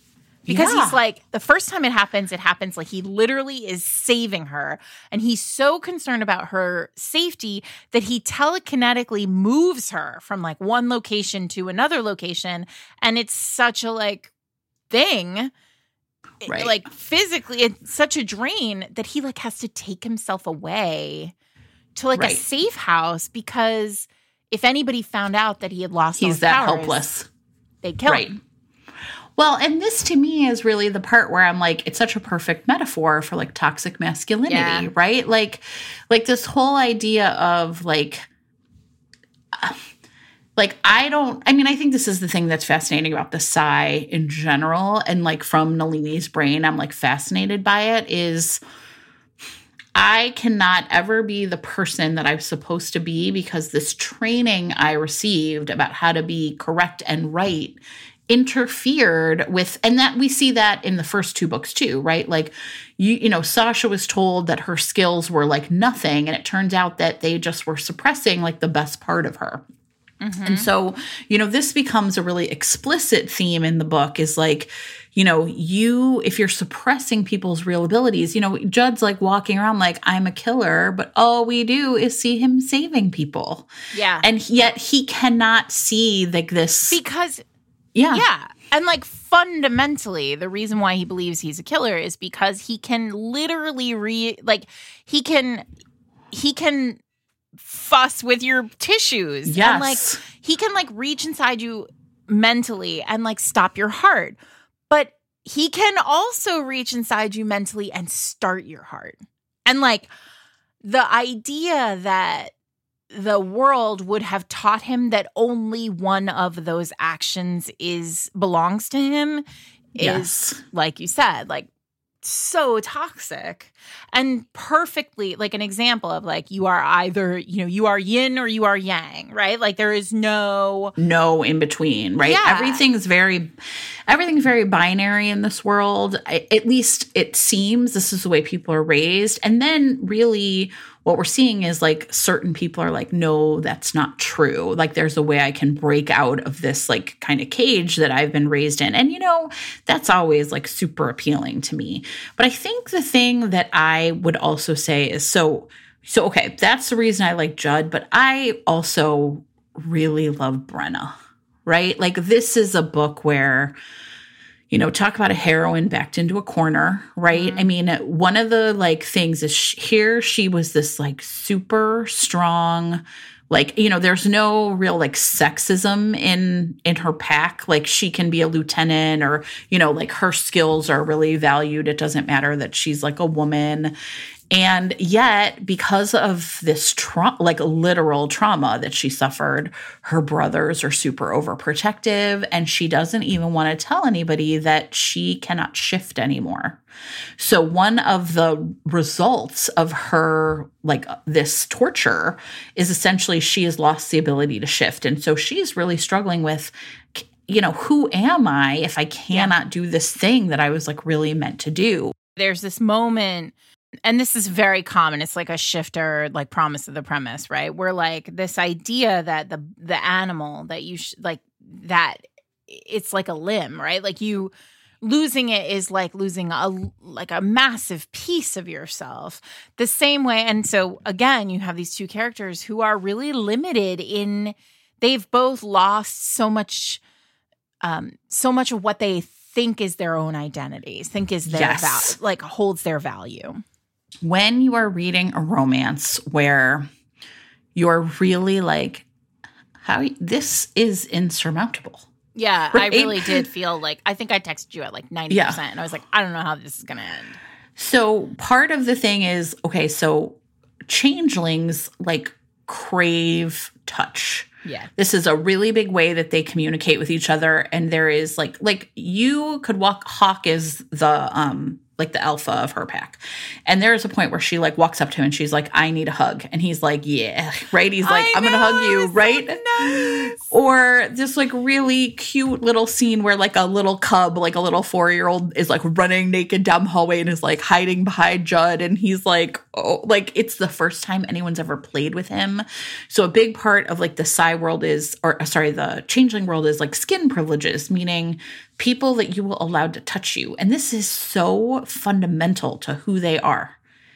Because he's like, the first time it happens like he literally is saving her. And he's so concerned about her safety that he telekinetically moves her from like one location to another location. And it's such a like thing, Right. like physically, it's such a drain that he like has to take himself away to like a safe house, because if anybody found out that he had lost he's those that powers, helpless. They'd kill him. Well, and this to me is really the part where I'm like, it's such a perfect metaphor for like toxic masculinity, right? Like this whole idea of I think this is the thing that's fascinating about the Psy in general. And like from Nalini's brain, I'm like fascinated by it is I cannot ever be the person that I'm supposed to be because this training I received about how to be correct and right interfered with, and that we see that in the first two books too, right? Like, you know, Sasha was told that her skills were like nothing, and it turns out that they just were suppressing like the best part of her. Mm-hmm. And so, you know, this becomes a really explicit theme in the book is like, you know, if you're suppressing people's real abilities, you know, Judd's like walking around like, I'm a killer, but all we do is see him saving people. Yeah. And yet he cannot see like this. Because yeah. And like fundamentally, the reason why he believes he's a killer is because he can literally he can fuss with your tissues. Yes. And like he can like reach inside you mentally and like stop your heart. But he can also reach inside you mentally and start your heart. And like the idea that the world would have taught him that only one of those actions belongs to him is, like you said, like so toxic and perfectly like an example of like you are either, you know, you are yin or you are yang, right? Like there is no in between, right? Yeah. Everything's very binary in this world. At least it seems this is the way people are raised. And then really what we're seeing is like certain people are like, no, that's not true. Like there's a way I can break out of this like kind of cage that I've been raised in. And, you know, that's always like super appealing to me. But I think the thing that I would also say is so okay, that's the reason I like Judd, but I also really love Brenna, right? Like this is a book where, you know, talk about a heroine backed into a corner, right? Mm-hmm. I mean, one of the like things is she was this like super strong, like, you know, there's no real like sexism in her pack. Like she can be a lieutenant or, you know, like her skills are really valued. It doesn't matter that she's like a woman. And yet, because of this like literal trauma that she suffered, her brothers are super overprotective, and she doesn't even want to tell anybody that she cannot shift anymore. So one of the results of her, like this torture, is essentially she has lost the ability to shift. And so she's really struggling with, you know, who am I if I cannot do this thing that I was like really meant to do? There's this moment, and this is very common. It's like a shifter, like promise of the premise, right? Where like this idea that the animal that you like that it's like a limb, right? Like you losing it is like losing a massive piece of yourself. The same way, and so again, you have these two characters who are really limited in. They've both lost so much of what they think is their own identities, think is their like holds their value. When you are reading a romance where you're really like, this is insurmountable. Yeah, right? I really did feel like, I think I texted you at like 90%, and I was like, I don't know how this is going to end. So part of the thing is, okay, so changelings like crave touch. Yeah. This is a really big way that they communicate with each other. And there is like you could walk, Hawk is the like the alpha of her pack. And there's a point where she like walks up to him and she's like, I need a hug. And he's like, yeah, right? He's like, I'm going to hug you, right? So nice. Or this like really cute little scene where like a little cub, like a little 4-year-old is like running naked down the hallway and is like hiding behind Judd. And he's like, oh, like it's the first time anyone's ever played with him. So a big part of like the the changeling world is like skin privileges, meaning people that you will allow to touch you. And this is so fundamental to who they are.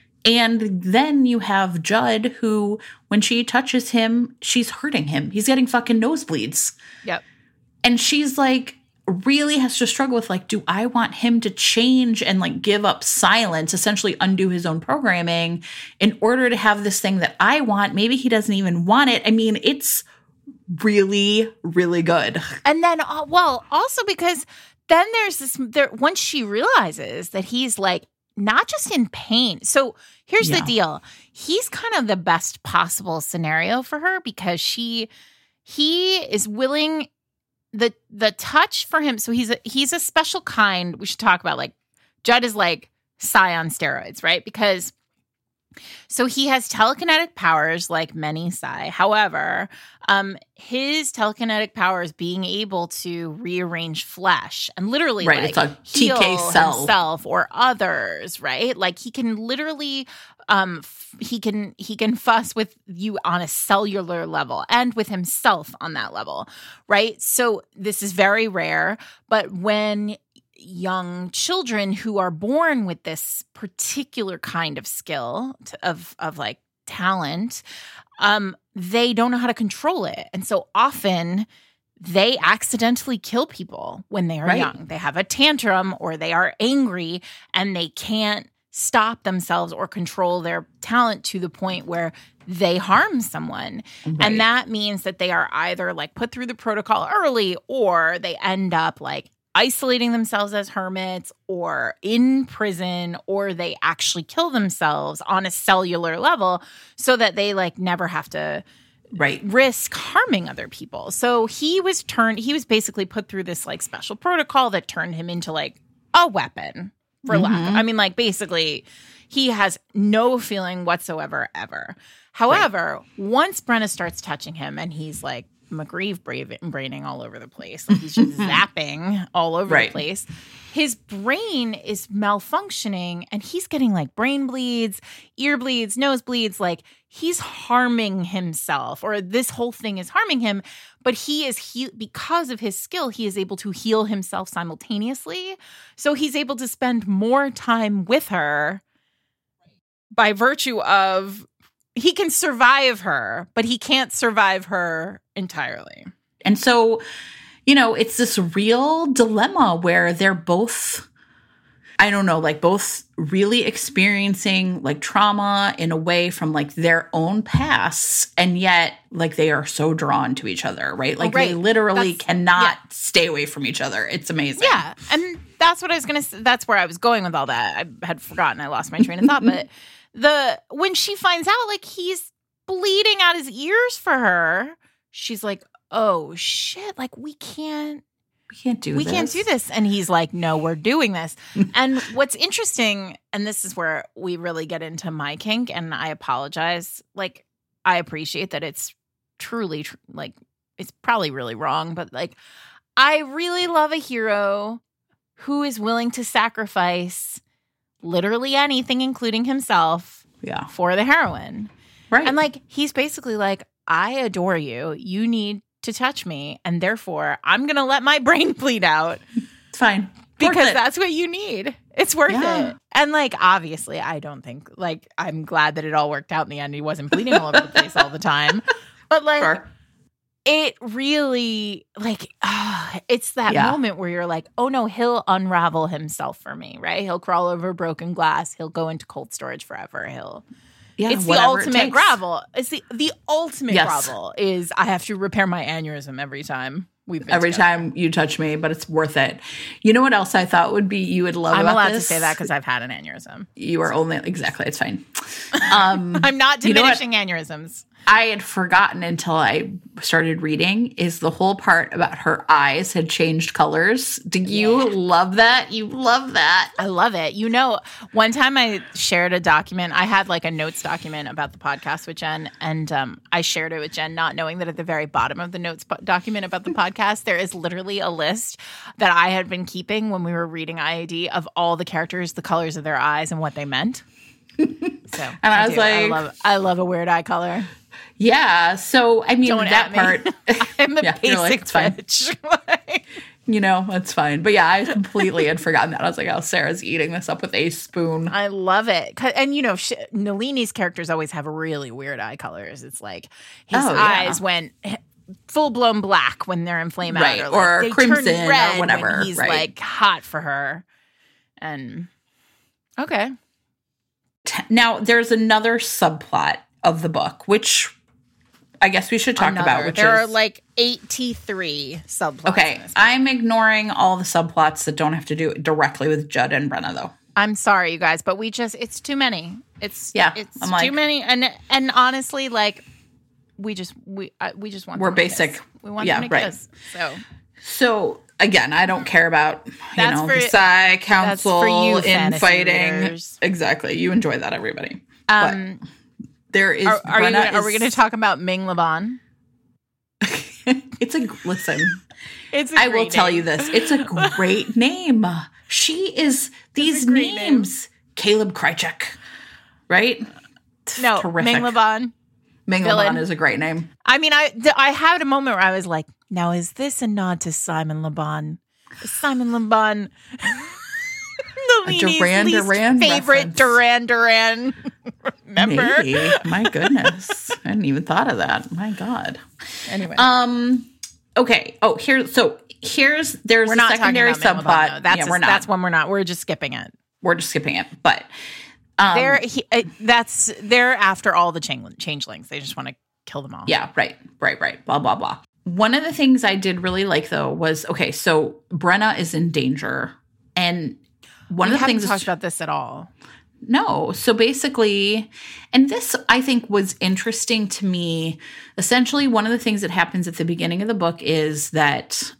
And then you have Judd, who, when she touches him, she's hurting him. He's getting fucking nosebleeds. Yep. And she's like, really has to struggle with like, do I want him to change and like give up silence, essentially undo his own programming in order to have this thing that I want? Maybe he doesn't even want it. I mean, it's really, really good. And then, also because then there's once she realizes that he's like not just in pain. So here's the deal. He's kind of the best possible scenario for her because he is willing, the touch for him. So he's a special kind. We should talk about like Judd is like Psy on steroids, right? Because so he has telekinetic powers like many Psy. However, his telekinetic powers being able to rearrange flesh and literally right, like it's a heal TK cell. himself or others, right? Like he can literally he can fuss with you on a cellular level and with himself on that level, right? So this is very rare, but when young children who are born with this particular kind of skill of like talent, they don't know how to control it. And so often they accidentally kill people when they are young. They have a tantrum or they are angry and they can't stop themselves or control their talent to the point where they harm someone. Right. And that means that they are either like put through the protocol early or they end up like isolating themselves as hermits or in prison, or they actually kill themselves on a cellular level so that they like never have to risk harming other people. So he was basically put through this like special protocol that turned him into like a weapon for lack. I mean, like basically he has no feeling whatsoever ever. However, once Brenna starts touching him and he's like McGreeve braining all over the place. Like he's just zapping all over the place. His brain is malfunctioning and he's getting like brain bleeds, ear bleeds, nose bleeds. Like he's harming himself or this whole thing is harming him. But because of his skill, he is able to heal himself simultaneously. So he's able to spend more time with her by virtue of he can survive her, but he can't survive her entirely. And so, you know, it's this real dilemma where they're both, I don't know, like both really experiencing like trauma in a way from like their own pasts. And yet like they are so drawn to each other, right? Like they literally cannot stay away from each other. It's amazing. Yeah. And that's what I was going to say. That's where I was going with all that. I had forgotten. I lost my train of thought, but when she finds out like he's bleeding out his ears for her, she's like, oh shit, like we can't do this. And he's like, no, we're doing this. And what's interesting, and this is where we really get into my kink, and I apologize. Like, I appreciate that it's truly like, it's probably really wrong, but like, I really love a hero who is willing to sacrifice literally anything, including himself, for the heroine. Right. And like, he's basically like, I adore you. You need to touch me. And therefore, I'm going to let my brain bleed out. It's fine. Because that's what you need. It's worth it. And like, obviously, I don't think, like, I'm glad that it all worked out in the end. He wasn't bleeding all over the place all the time. But like, it really, like, it's that moment where you're like, oh no, he'll unravel himself for me, right? He'll crawl over broken glass. He'll go into cold storage forever. It's the ultimate gravel. It's the ultimate gravel is I have to repair my aneurysm every time we've been together. Time you touch me, but it's worth it. You know what else I thought would be you would love I'm about allowed this? to say that because I've had an aneurysm. You are only exactly. It's fine. I'm not diminishing aneurysms. I had forgotten until I started reading is the whole part about her eyes had changed colors. Do you love that? You love that? I love it. You know, one time I shared a document. I had like a notes document about the podcast with Jen, and I shared it with Jen, not knowing that at the very bottom of the notes document about the podcast, there is literally a list that I had been keeping when we were reading IAD of all the characters, the colors of their eyes, and what they meant. So, and I was like, I love a weird eye color. Yeah. So, I mean, Don't that part. I'm a basic bitch. You know, that's fine. But yeah, I completely had forgotten that. I was like, oh, Sarah's eating this up with a spoon. I love it. And, you know, Nalini's characters always have really weird eye colors. It's like his eyes went full-blown black when they're in Flame Out. Right. Or crimson or whatever. He's like hot for her. And, okay. Now, there's another subplot of the book, which I guess we should talk about. Which there are like 83 subplots. Okay, I'm ignoring all the subplots that don't have to do directly with Judd and Brenna, though. I'm sorry, you guys, but it's too many. It's too many, and honestly, like we just want. We're basic. We want them to kiss. So again, I don't care about the Psi Council infighting. Readers. Exactly, you enjoy that, everybody. But there is. Are we going to talk about Ming Laban? Listen. I will tell you this. It's a great name. She is these names. Caleb Krychek, right? No, terrific. Ming Laban. Ming Laban is a great name. I mean, I had a moment where I was like, now is this a nod to Simon Laban? Simon Laban. Duran Duran favorite Duran Duran. Remember? Maybe. My goodness. I hadn't even thought of that. My God. Anyway. Okay. Oh, there's a secondary subplot. That's one we're not. We're just skipping it. But they're after all the changelings. They just want to kill them all. Yeah, right. Blah, blah, blah. One of the things I did really like, though, was, okay, so Brenna is in danger. And one of the things— we haven't talked about this at all. No. So basically, and this I think was interesting to me. Essentially, one of the things that happens at the beginning of the book is that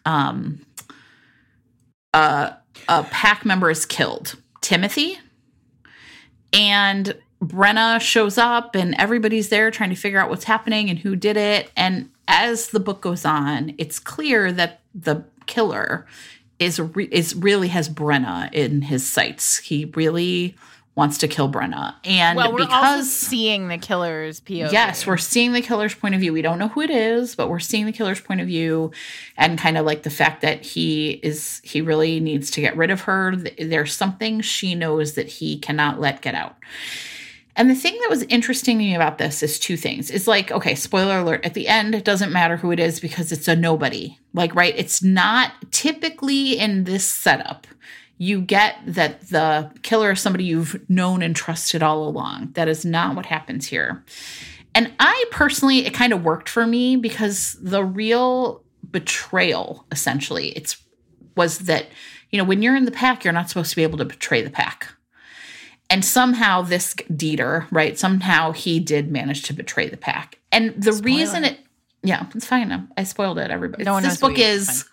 a pack member is killed, Timothy, and Brenna shows up and everybody's there trying to figure out what's happening and who did it. And as the book goes on, it's clear that the killer is really has Brenna in his sights. He really wants to kill Brenna. And we're also seeing the killer's POV. Yes, we're seeing the killer's point of view. We don't know who it is, but we're seeing the killer's point of view, and kind of like the fact that he really needs to get rid of her. There's something she knows that he cannot let get out. And the thing that was interesting to me about this is two things. It's like, okay, spoiler alert, at the end, it doesn't matter who it is because it's a nobody. Like, right? It's not typically in this setup. You get that the killer is somebody you've known and trusted all along. That is not what happens here. And I personally, it kind of worked for me because the real betrayal, essentially, was that, when you're in the pack, you're not supposed to be able to betray the pack. And somehow this Dieter, right, somehow he did manage to betray the pack. And the reason it's fine. I spoiled it, everybody. This book is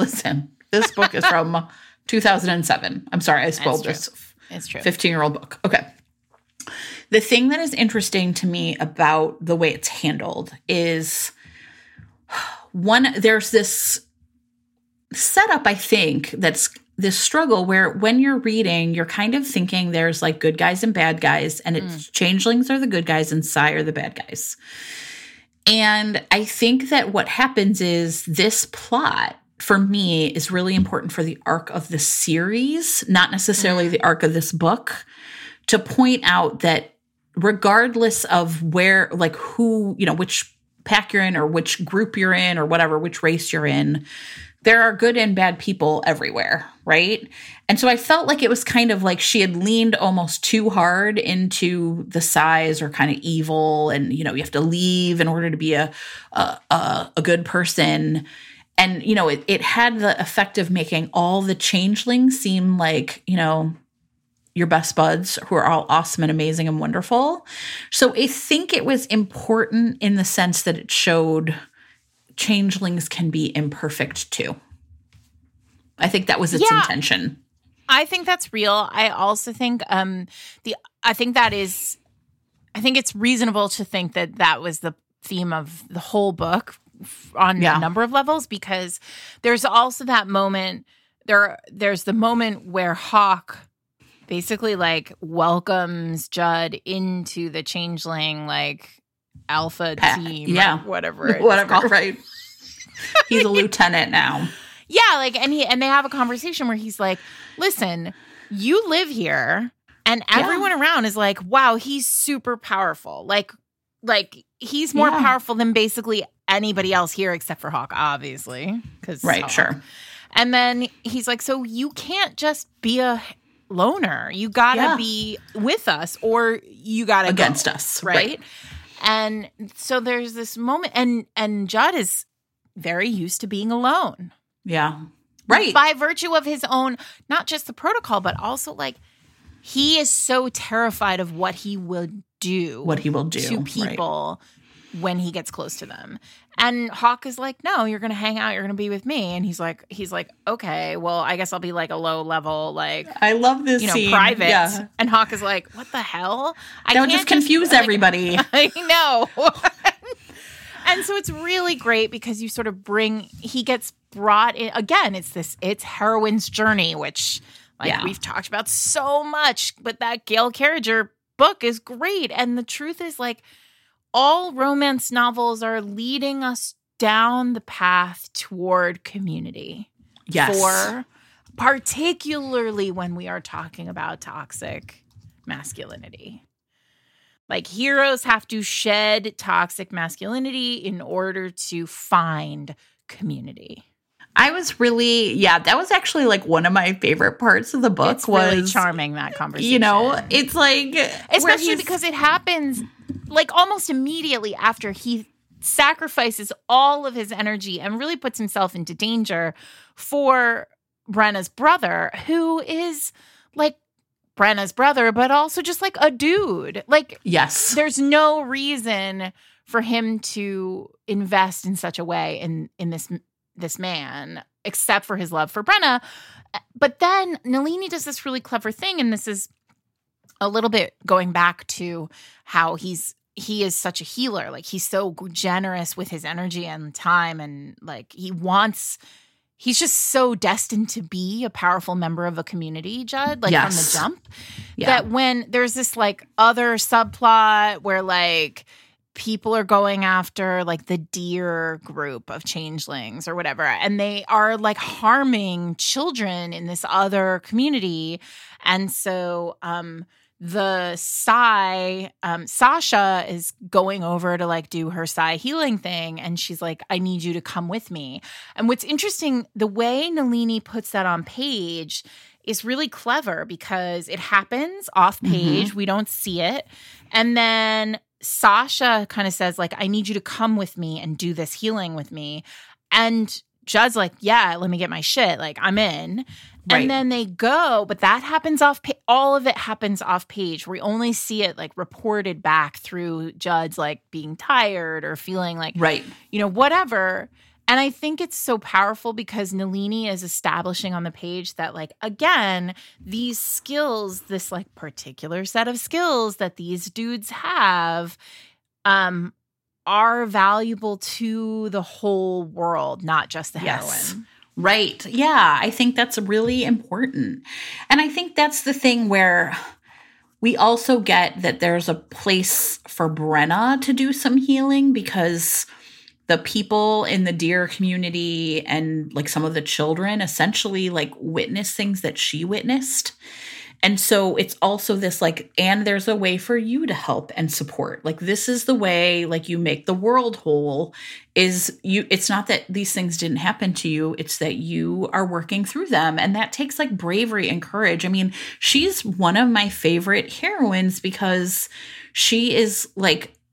from 2007. I'm sorry, I spoiled this. It's true. 15-year-old book. Okay. The thing that is interesting to me about the way it's handled is, there's this setup, I think, that's this struggle where when you're reading, you're kind of thinking there's like good guys and bad guys, and it's changelings are the good guys and Psi are the bad guys. And I think that what happens is this plot, for me, is really important for the arc of the series, not necessarily the arc of this book, to point out that regardless of where, like who, which pack you're in or which group you're in or whatever, which race you're in, there are good and bad people everywhere, right? And so I felt like it was kind of like she had leaned almost too hard into the Psis or kind of evil, and you have to leave in order to be a good person. And it had the effect of making all the changelings seem like your best buds who are all awesome and amazing and wonderful. So I think it was important in the sense that it showed changelings can be imperfect too. I think that was its intention. I think that's real. I also think I think it's reasonable to think that that was the theme of the whole book on a number of levels, because there's also that moment there's the moment where Hawk basically like welcomes Judd into the changeling like alpha team, whatever, right? He's a lieutenant now. Yeah, like and they have a conversation where he's like, "Listen, you live here, and everyone around is like, wow, he's super powerful. Like he's more powerful than basically anybody else here except for Hawk, obviously, because Hawk. Sure." And then he's like, "So you can't just be a loner. You gotta be with us, or you gotta against go, us, right?" And so there's this moment, and Judd is very used to being alone. Yeah, right. By virtue of his own, not just the protocol, but also like he is so terrified of what he will do to people when he gets close to them. And Hawk is like, "No, you're going to hang out. You're going to be with me." And he's like, "Okay, well, I guess I'll be like a low level, like, I love this scene. Private." Yeah. And Hawk is like, "What the hell? Don't just confuse everybody." I know. And so it's really great because you sort of he gets brought in again. It's heroine's journey, which we've talked about so much, but that Gail Carriger book is great. And the truth is, like, all romance novels are leading us down the path toward community. Yes. For particularly when we are talking about toxic masculinity. Like, heroes have to shed toxic masculinity in order to find community. I was really, that was actually like one of my favorite parts of the book. It's really charming, that conversation. You know, it's like, especially because it happens like almost immediately after he sacrifices all of his energy and really puts himself into danger for Brenna's brother, who is like Brenna's brother, but also just like a dude. Like, yes, there's no reason for him to invest in such a way in this man, except for his love for Brenna. But then Nalini does this really clever thing, and this is a little bit going back to how he is such a healer. Like, he's so generous with his energy and time, and like he's just so destined to be a powerful member of a community, Judd, like from the jump. That when there's this like other subplot where like people are going after like the deer group of changelings or whatever, and they are like harming children in this other community. And so the Sasha is going over to like do her Psy healing thing, and she's like, "I need you to come with me." And what's interesting, the way Nalini puts that on page is really clever because it happens off page. We don't see it. And then Sasha kind of says like, "I need you to come with me and do this healing with me." And Judd's like, "Yeah, let me get my shit. Like, I'm in." Right. And then they go, but that happens all of it happens off page. We only see it like reported back through Judd's like being tired or feeling like, whatever. And I think it's so powerful because Nalini is establishing on the page that, like, again, these skills, this like particular set of skills that these dudes have, are valuable to the whole world, not just the heroine. Right. Yeah, I think that's really important. And I think that's the thing where we also get that there's a place for Brenna to do some healing, because the people in the deer community and like some of the children essentially like witness things that she witnessed. And so it's also this like, and there's a way for you to help and support. Like, this is the way like you make the world whole. It's not that these things didn't happen to you, it's that you are working through them. And that takes like bravery and courage. I mean, she's one of my favorite heroines because she is like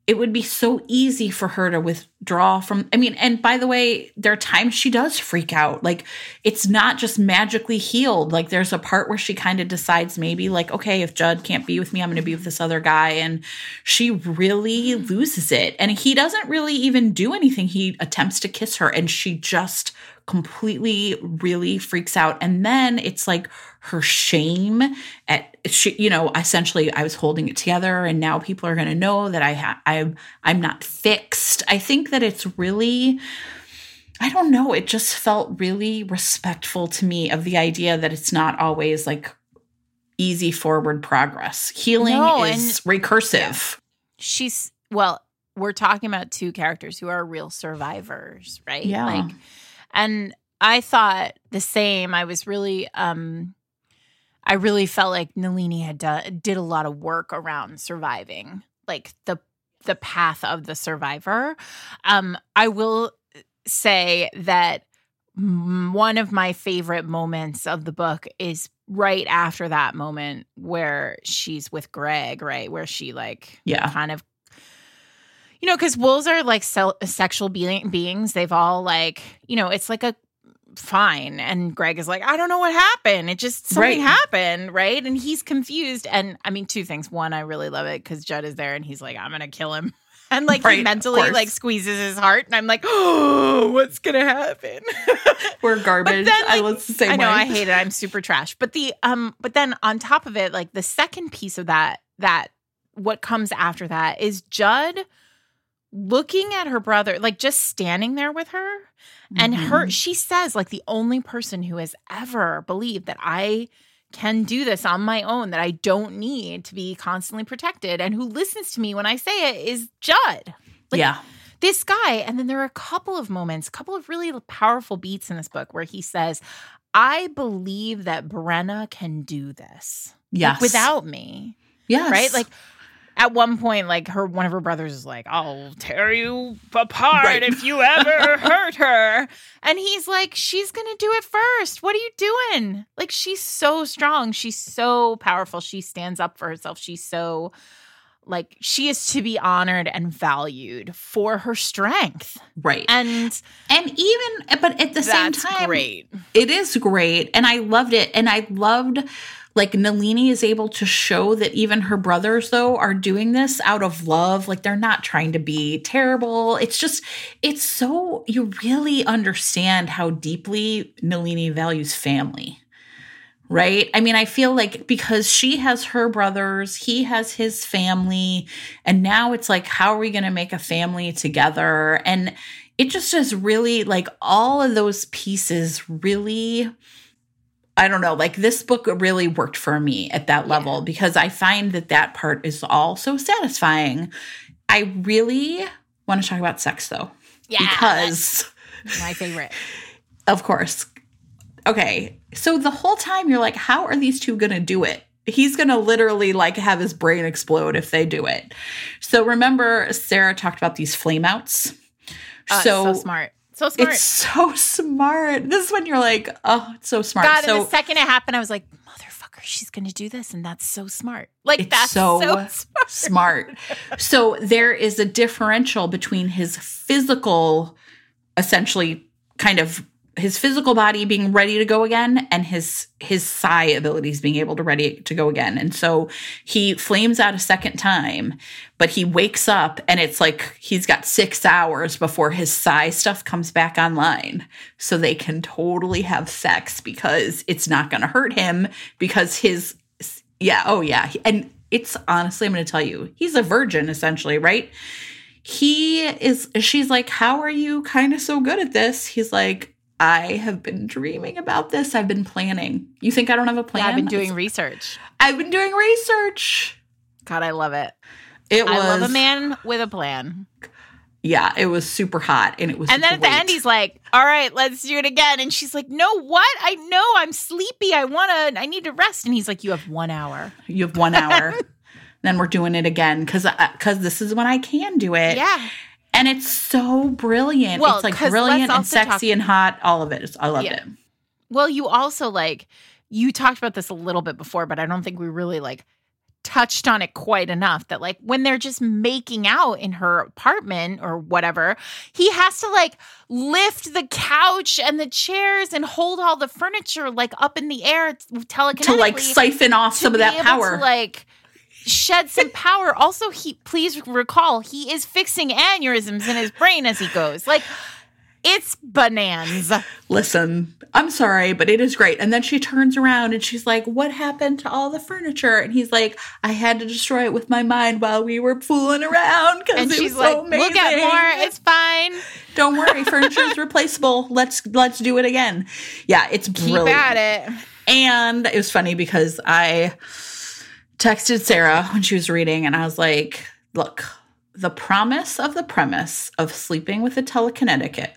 it would be so easy for her to withdraw from, and by the way, there are times she does freak out. Like, it's not just magically healed. Like, there's a part where she kind of decides maybe like, okay, if Judd can't be with me, I'm going to be with this other guy. And she really loses it. And he doesn't really even do anything. He attempts to kiss her and she just completely really freaks out. And then it's like her shame at essentially I was holding it together and now people are going to know that I'm not fixed. I think that it's really, I don't know, it just felt really respectful to me of the idea that it's not always like easy forward progress. Healing is recursive. Yeah. We're talking about two characters who are real survivors, right? Yeah. And I thought the same. I was really, I really felt like Nalini did a lot of work around surviving, like the path of the survivor. I will say that one of my favorite moments of the book is right after that moment where she's with Greg, right? Where she kind of, because wolves are like sexual beings. They've all like, it's like a fine. And Greg is like, I don't know what happened. It just, something happened, right? And he's confused. And two things. One, I really love it because Judd is there and he's like, I'm going to kill him. And like he mentally like squeezes his heart. And I'm like, oh, what's going to happen? We're garbage. Then, I was the same way. I know, I hate it. I'm super trash. But but then on top of it, like the second piece of that what comes after that is Judd looking at her brother, like just standing there with her. And she says, like, the only person who has ever believed that I can do this on my own, that I don't need to be constantly protected, and who listens to me when I say it is Judd. Like, this guy. And then there are a couple of really powerful beats in this book where he says, I believe that Brenna can do this. Yes. Like, without me. Yes. Right? Like, at one point, like one of her brothers is like, I'll tear you apart if you ever hurt her. And he's like, she's going to do it first. What are you doing? Like, she's so strong. She's so powerful. She stands up for herself. She's so, like, she is to be honored and valued for her strength. Right. And even, but at the same time, great. It is great. And I loved it. And I loved, like, Nalini is able to show that even her brothers, though, are doing this out of love. Like, they're not trying to be terrible. It's just, it's so, you really understand how deeply Nalini values family, right? I feel like because she has her brothers, he has his family, and now it's like, how are we going to make a family together? And it just is really, like, all of those pieces really, I don't know, like, this book really worked for me at that level because I find that part is all so satisfying. I really want to talk about sex, though. Yeah. Because my favorite. Of course. Okay. So the whole time you're like, how are these two going to do it? He's going to literally like have his brain explode if they do it. So remember, Sarah talked about these flameouts. So smart. So smart. It's so smart. This is when you're like, oh, it's so smart. God, and the second it happened, I was like, motherfucker, she's going to do this. And that's so smart. Like, it's that's so smart. So there is a differential between his physical, essentially kind of his physical body being ready to go again and his psi abilities being able to ready to go again. And so he flames out a second time, but he wakes up and it's like he's got 6 hours before his psi stuff comes back online. So they can totally have sex because it's not going to hurt him because And it's honestly, I'm going to tell you, he's a virgin essentially, right? She's like, how are you kind of so good at this? He's like, I have been dreaming about this. I've been planning. You think I don't have a plan? Yeah, I've been doing research. God, I love it. I love a man with a plan. Yeah, it was super hot and it was And then great. At the end, he's like, all right, let's do it again. And she's like, no, what? I know, I'm sleepy. I need to rest. And he's like, you have 1 hour. You have 1 hour. Then we're doing it again because this is when I can do it. Yeah. And it's so brilliant. Well, it's like brilliant and sexy and hot. All of it. I loved it. Well, you also you talked about this a little bit before, but I don't think we really touched on it quite enough that like when they're just making out in her apartment or whatever, he has to like lift the couch and the chairs and hold all the furniture like up in the air telekinetically to like siphon off some of that power. To, like shed some power. Also, please recall, he is fixing aneurysms in his brain as he goes. Like, it's bonanza. Listen, I'm sorry, but it is great. And then she turns around and she's like, what happened to all the furniture? And he's like, I had to destroy it with my mind while we were fooling around because it was so amazing. Look at more. It's fine. Don't worry. Furniture is replaceable. Let's do it again. Yeah, it's brilliant. Keep at it. And it was funny because I texted Sarah when she was reading and I was like, look, the promise of the premise of sleeping with a telekinetic,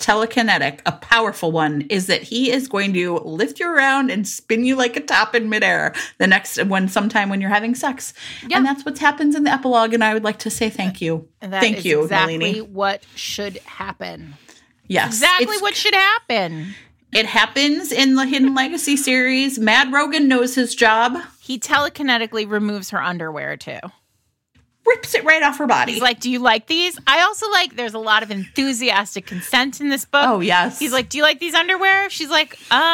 a powerful one, is that he is going to lift you around and spin you like a top in midair sometime when you're having sex. Yeah. And that's what happens in the epilogue. And I would like to say thank you. Thank you, exactly Nalini. What should happen. Yes. Exactly what should happen. It happens in the Hidden Legacy series. Mad Rogan knows his job. He telekinetically removes her underwear too. Rips it right off her body. He's like, do you like these? I also like, there's a lot of enthusiastic consent in this book. Oh, yes. He's like, do you like these underwear? She's like,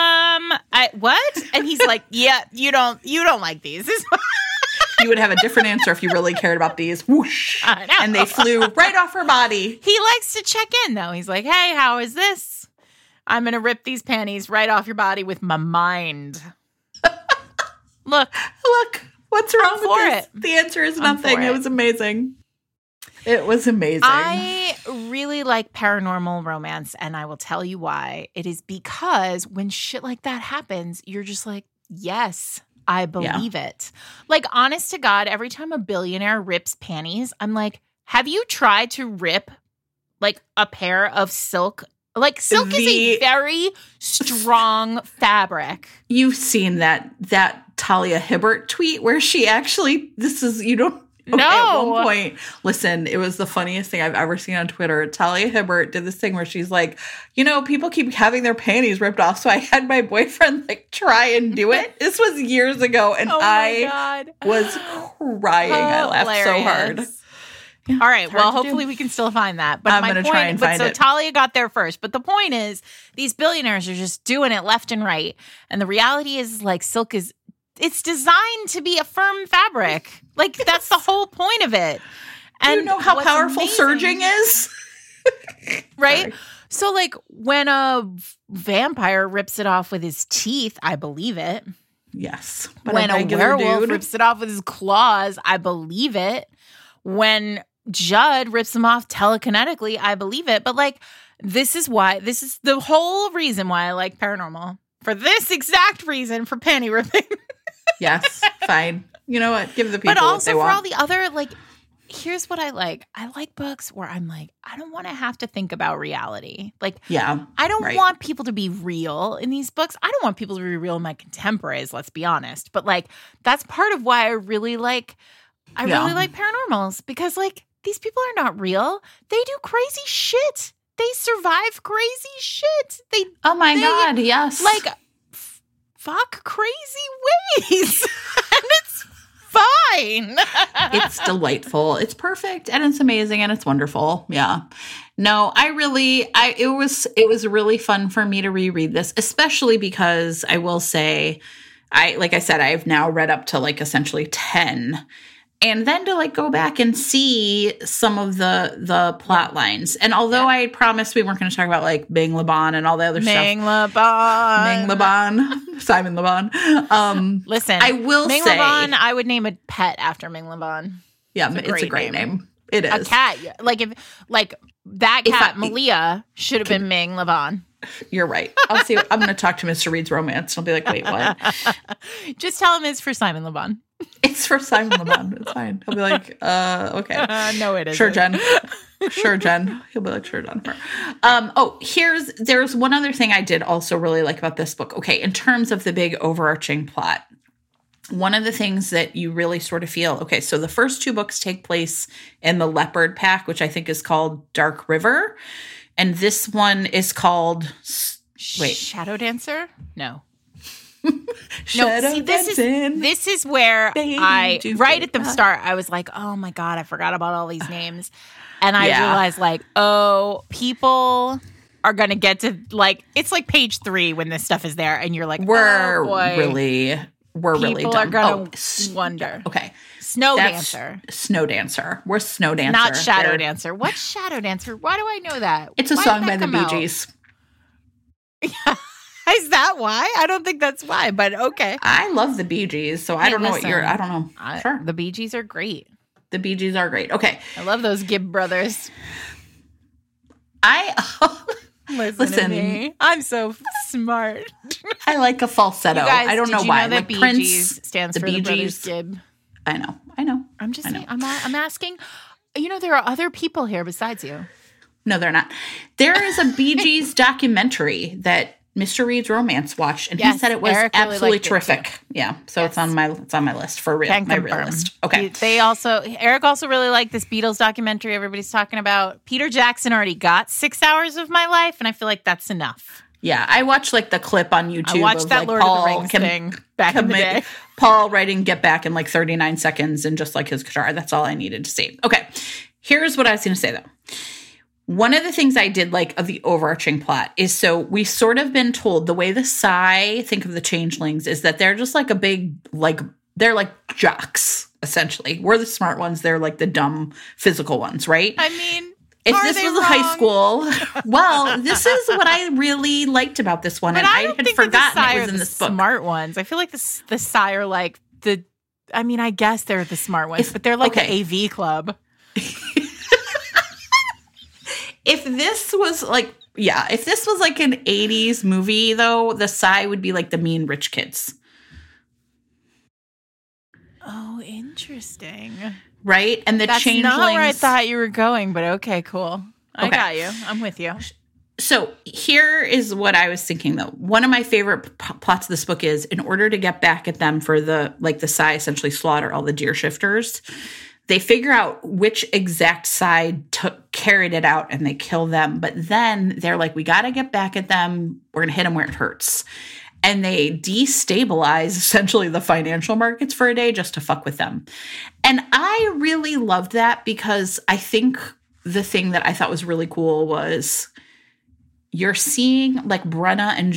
what? And he's like, yeah, you don't like these. You would have a different answer if you really cared about these. Whoosh. And they flew right off her body. He likes to check in, though. He's like, hey, how is this? I'm going to rip these panties right off your body with my mind. Look. What's wrong with this? The answer is nothing. It was amazing. It was amazing. I really like paranormal romance, and I will tell you why. It is because when shit like that happens, you're just like, yes, I believe it. Like, honest to God, every time a billionaire rips panties, I'm like, have you tried to rip, like, a pair of silk? Like, silk is a very strong fabric. You've seen that Talia Hibbert tweet where she actually, at one point, listen, it was the funniest thing I've ever seen on Twitter. Talia Hibbert did this thing where she's like, people keep having their panties ripped off, so I had my boyfriend like try and do it. This was years ago, and I was crying. I laughed so hard. Yeah, all right. Well, hopefully we can still find that. But I'm going to try and find it. So Talia got there first. But the point is, these billionaires are just doing it left and right. And the reality is, like, silk it's designed to be a firm fabric. Like, that's the whole point of it. And do you know how powerful surging is? Right? Sorry. So, like, when a vampire rips it off with his teeth, I believe it. Yes. But when a werewolf rips it off with his claws, I believe it. When Judd rips them off telekinetically, I believe it. But, like, this is the whole reason why I like paranormal. For this exact reason, for panty ripping. Yes, fine. You know what? Give the people what they want. But also for all the other, like, here's what I like. I like books where I'm like, I don't want to have to think about reality. Like, I don't want people to be real in these books. I don't want people to be real in my contemporaries, let's be honest. But, like, that's part of why I really like paranormals. Because, like, these people are not real. They do crazy shit. They survive crazy shit. Oh my God, yes. Like, fuck crazy ways. And it's fine. It's delightful. It's perfect. And it's amazing. And it's wonderful. Yeah. No, it was really fun for me to reread this, especially because I will say, like I said, I've now read up to like essentially 10. And then to like go back and see some of the plot lines. And although I had promised we weren't going to talk about like Ming Laban and all the other Ming stuff. Laban. Simon Laban. Listen, I will Ming say. Laban, I would name a pet after Ming Laban. Yeah, it's a great name. It is. A cat. That cat, Malia, should have been Ming Laban. You're right. I'm going to talk to Mr. Reed's Romance. And I'll be like, wait, what? Just tell him it's for Simon Laban. It's for Simon Laban. It's fine. He'll be like, okay. No, it isn't. Sure, Jen. Sure, Jen. He'll be like, sure, Jennifer. There's one other thing I did also really like about this book. Okay, in terms of the big overarching plot, one of the things that you really sort of feel, okay, so the first two books take place in the Leopard Pack, which I think is called Dark River. And this one is called, Shadow Dancer? No. This is where Baby, right at the start, I was like, oh my God, I forgot about all these names. And I realized like, oh, people are going to get to like, it's like page 3 when this stuff is there. And you're like, we're oh boy. really People dumb. are going to wonder. Okay. Snow Dancer. Snow Dancer. We're Snow Dancer. Not Shadow Dancer. What's Shadow Dancer? Why do I know that? It's a song by the Bee Gees. Is that why? I don't think that's why, but okay. I love the Bee Gees, so I don't know what you're... I don't know. Sure. The Bee Gees are great. The Bee Gees are great. Okay. I love those Gibb brothers. Listen to me. I'm so smart. I like a falsetto. Guys, I don't know why. Know that like Bee Gees stands for the Brothers Gibb? I know. I'm just saying. I'm asking. You know, there are other people here besides you. No, they're not. There is a Bee Gees documentary that Mr. Reed's Romance watched, and he said it was Eric absolutely really terrific. Yeah, so it's on my list for real. Can my confirm. real list. Okay. Eric also really liked this Beatles documentary everybody's talking about. Peter Jackson already got 6 hours of my life, and I feel like that's enough. Yeah, I watched like the clip on YouTube. I watched of, that like, Lord Paul of the Rings thing back in the day. Paul writing "Get Back" in like 39 seconds, and just like his guitar. That's all I needed to see. Okay, here's what I was going to say though. One of the things I did like of the overarching plot is so we've sort of been told the way the Psy think of the changelings is that they're just like a big, like, they're like jocks, essentially. We're the smart ones. They're like the dumb physical ones, right? I mean, if this was a high school, well, this is what I really liked about this one. But and I had forgotten it was in this book. Smart ones. I feel like the Psy are like I mean, I guess they're the smart ones, but they're like the AV club. If this was like an 80s movie, though, the Psy would be like the mean rich kids. Oh, interesting. Right? And that's changelings. Not where I thought you were going, but okay, cool. I got you. I'm with you. So here is what I was thinking, though. One of my favorite plots of this book is in order to get back at them for the Psy essentially slaughter all the deer shifters, they figure out which exact side carried it out and they kill them. But then they're like, we got to get back at them. We're going to hit them where it hurts. And they destabilize essentially the financial markets for a day just to fuck with them. And I really loved that because I think the thing that I thought was really cool was you're seeing like Brenna and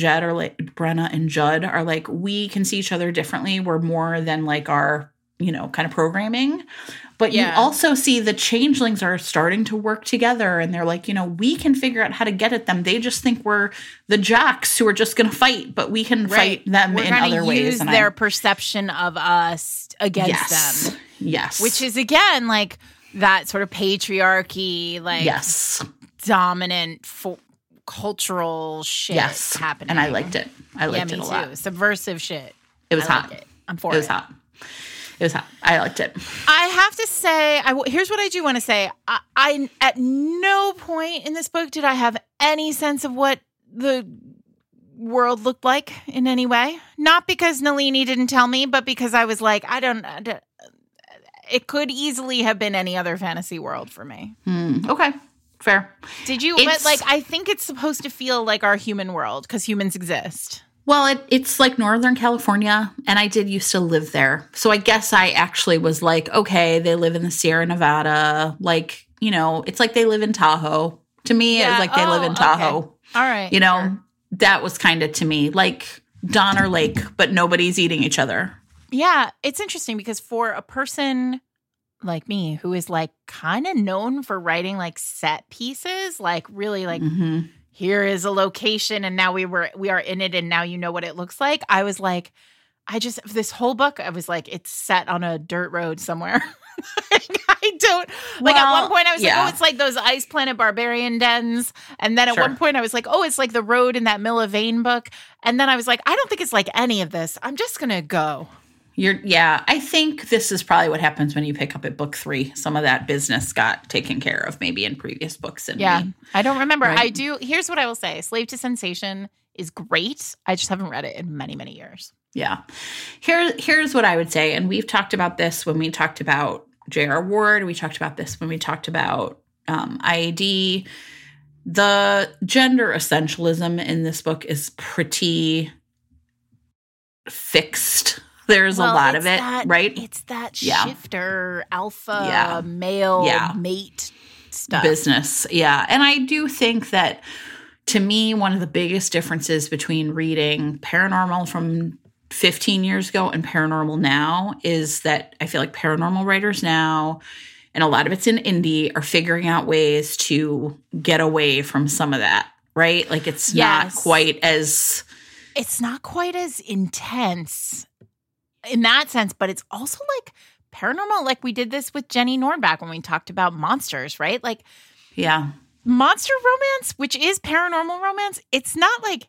Judd are like, we can see each other differently. We're more than like our, kind of programming. But you also see the changelings are starting to work together and they're like, we can figure out how to get at them. They just think we're the jocks who are just going to fight, but we can fight them in other ways. Use their perception of us against them. Yes. Which is, again, like that sort of patriarchy, like dominant cultural shit happening. And I liked it. I liked it a lot. Me too. Subversive shit. It was hot. I'm for it. It was hot. It was hot. I liked it. I have to say, here's what I do want to say. I at no point in this book did I have any sense of what the world looked like in any way. Not because Nalini didn't tell me, but because I was like, it could easily have been any other fantasy world for me. Okay. Fair. Did you? But I think it's supposed to feel like our human world because humans exist. Well, it's like Northern California, and I did used to live there. So I guess I actually was like, okay, they live in the Sierra Nevada. Like, it's like they live in Tahoe. To me, it was like they live in Tahoe. Okay. All right. That was kind of to me like Donner Lake, but nobody's eating each other. Yeah, it's interesting because for a person like me who is like kind of known for writing like set pieces, like really like here is a location and now we are in it and now you know what it looks like. I was like, this whole book, I was like, it's set on a dirt road somewhere. At one point I was like, oh, it's like those Ice Planet Barbarian dens. And then at one point I was like, oh, it's like the road in that Milla Vane book. And then I was like, I don't think it's like any of this. I'm just going to go. I think this is probably what happens when you pick up at book 3. Some of that business got taken care of maybe in previous books. I don't remember. Right? I do. Here's what I will say. Slave to Sensation is great. I just haven't read it in many, many years. Yeah. Here's what I would say. And we've talked about this when we talked about J.R. Ward. We talked about this when we talked about IAD. The gender essentialism in this book is pretty fixed. There's a lot of it, right? It's that shifter, alpha, male, mate stuff. Business. Yeah. And I do think that, to me, one of the biggest differences between reading paranormal from 15 years ago and paranormal now is that I feel like paranormal writers now, and a lot of it's in indie, are figuring out ways to get away from some of that, right? Like it's not quite as intense in that sense, but it's also like paranormal. Like we did this with Jenny Nornback when we talked about monsters, right? Like, monster romance, which is paranormal romance, it's not like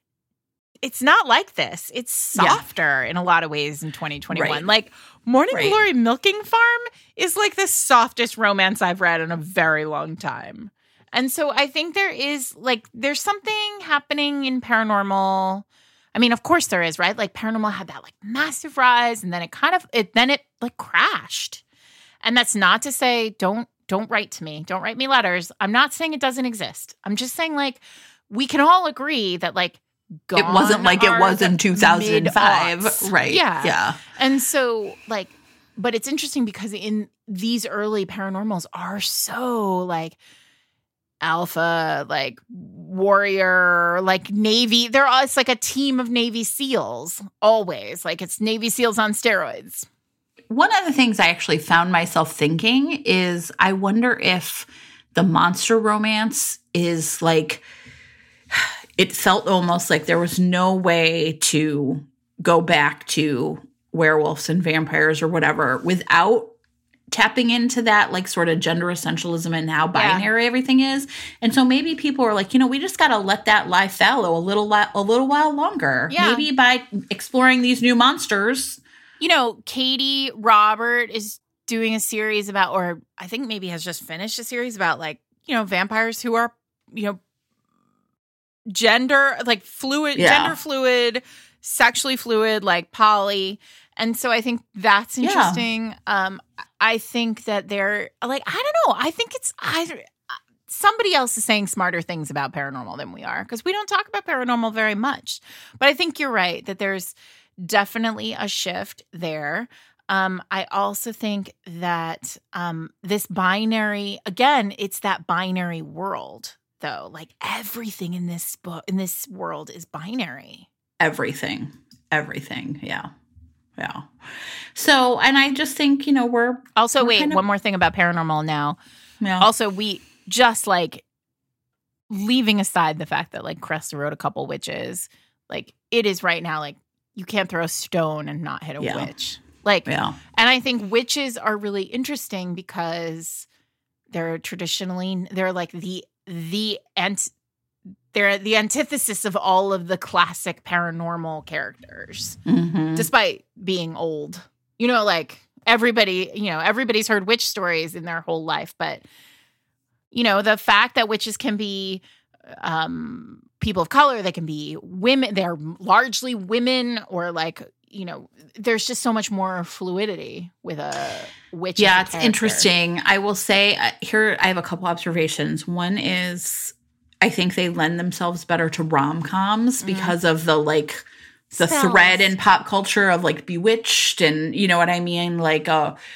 this. It's softer in a lot of ways in 2021. Right. Like Morning Glory Milking Farm is like the softest romance I've read in a very long time. And so I think there's something happening in paranormal. I mean, of course there is, right? Like paranormal had that like massive rise, and then it like crashed. And that's not to say don't write to me. Don't write me letters. I'm not saying it doesn't exist. I'm just saying like we can all agree that like it wasn't like it was in 2005. Right. Yeah. And so like, but it's interesting because in these early paranormals are so like alpha, like warrior, like Navy. It's like a team of Navy SEALs always. Like it's Navy SEALs on steroids. One of the things I actually found myself thinking is I wonder if the monster romance is like, it felt almost like there was no way to go back to werewolves and vampires or whatever without tapping into that like sort of gender essentialism and how binary everything is. And so maybe people are like, we just got to let that lie fallow a little while longer. Yeah. Maybe by exploring these new monsters. Katie Robert is doing a series about, or I think maybe has just finished a series about like, vampires who are, gender fluid, sexually fluid, like poly. And so I think that's interesting. I think that they're like, I don't know. I think it's somebody else is saying smarter things about paranormal than we are because we don't talk about paranormal very much. But I think you're right that there's definitely a shift there. I also think that this binary, again, it's that binary world, though. Like everything in this world is binary. Everything. Yeah. So, and I just think, we're also, one more thing about paranormal now. Yeah. Also, we just like leaving aside the fact that like Cresta wrote a couple witches, like it is right now, like you can't throw a stone and not hit a witch. Like, and I think witches are really interesting because they're like they're the antithesis of all of the classic paranormal characters, despite being old. Like everybody's heard witch stories in their whole life, but the fact that witches can be people of color, they can be women, they're largely women, or like, there's just so much more fluidity with a witch. Yeah, it's interesting. I will say here, I have a couple observations. One is I think they lend themselves better to rom-coms because of the thread in pop culture of like Bewitched and you know what I mean? Like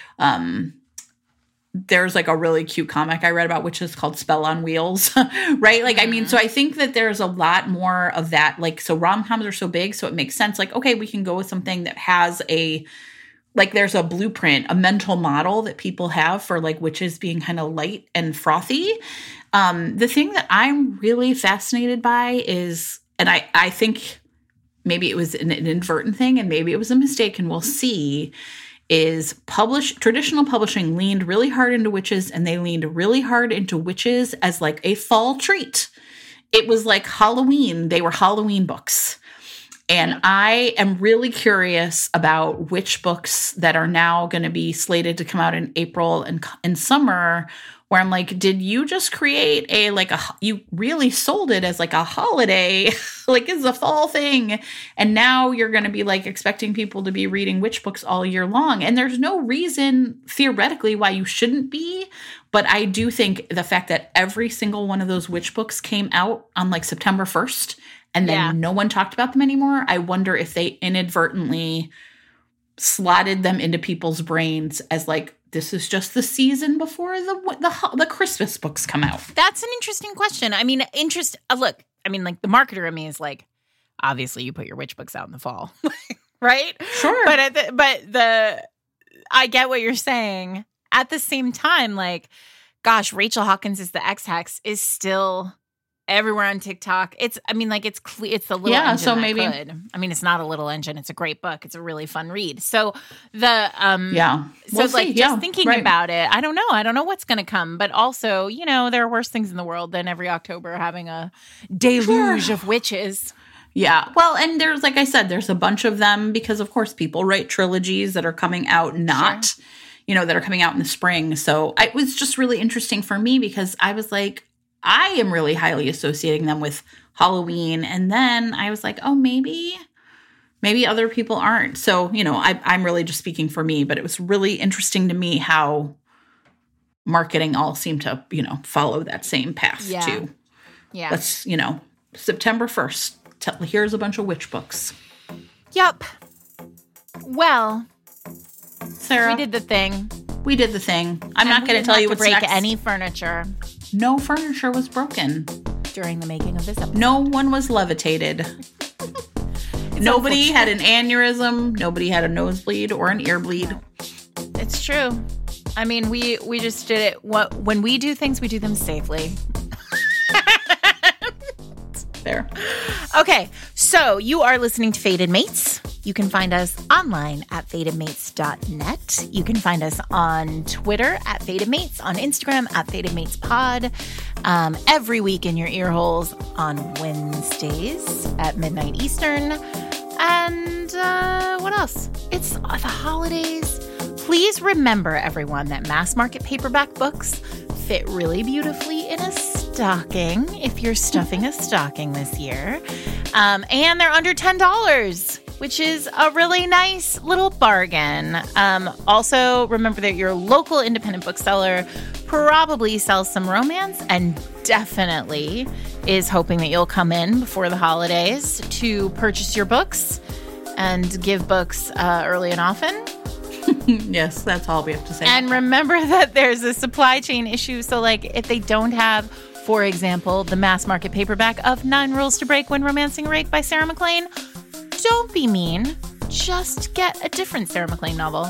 there's like a really cute comic I read about witches called Spell on Wheels, right? Like, I mean, so I think that there's a lot more of that. Like, so rom-coms are so big, so it makes sense. Like, okay, we can go with something that has there's a blueprint, a mental model that people have for like witches being kind of light and frothy. The thing that I'm really fascinated by is, and I think maybe it was an inadvertent thing and maybe it was a mistake and we'll see, is traditional publishing leaned really hard into witches, and they leaned really hard into witches as like a fall treat. It was like Halloween. They were Halloween books. And I am really curious about which books that are now going to be slated to come out in April and in summer, where I'm like, did you just create you really sold it as like a holiday, like it's a fall thing. And now you're going to be like expecting people to be reading witch books all year long. And there's no reason theoretically why you shouldn't be. But I do think the fact that every single one of those witch books came out on like September 1st and then no one talked about them anymore. I wonder if they inadvertently slotted them into people's brains as like, this is just the season before the Christmas books come out. That's an interesting question. I mean, look, I mean, like the marketer in me is like, obviously you put your witch books out in the fall, right? Sure. But I get what you're saying. At the same time, like, gosh, Rachel Hawkins is the X-Hex is still everywhere on TikTok. It's the little engine so that maybe could. I mean, it's not a little engine. It's a great book. It's a really fun read. So just thinking about it, I don't know. I don't know what's going to come. But also, you know, there are worse things in the world than every October having a deluge of witches. Yeah. Well, and there's, like I said, there's a bunch of them because, of course, people write trilogies that are coming out that are coming out in the spring. So it was just really interesting for me because I was like, I am really highly associating them with Halloween. And then I was like, oh, maybe other people aren't. So, you know, I'm really just speaking for me, but it was really interesting to me how marketing all seemed to, you know, follow that same path too. Yeah. Let's, you know, September 1st. Here's a bunch of witch books. Yep. Well, Sarah, we did the thing. I'm not going to tell you what's break next. any furniture. No furniture was broken During the making of this episode. No one was levitated. Nobody had an aneurysm. Nobody had a nosebleed or an ear bleed. It's true. I mean, we just did it. When we do things, we do them safely. There. Okay, so you are listening to Fated Mates. You can find us online at fatedmates.net. You can find us on Twitter at Fated Mates, on Instagram at Fated Mates Pod. Every week in your ear holes on Wednesdays at midnight Eastern. And what else? It's the holidays. Please remember, everyone, that mass market paperback books fit really beautifully in a stocking if you're stuffing a stocking this year. And they're under $10, which is a really nice little bargain. Also, remember that your local independent bookseller probably sells some romance and definitely is hoping that you'll come in before the holidays to purchase your books and give books early and often. Yes, that's all we have to say. And remember that there's a supply chain issue. So, like, if they don't have, for example, the mass market paperback of 9 Rules to Break When Romancing a Rake by Sarah MacLean, don't be mean. Just get a different Sarah MacLean novel.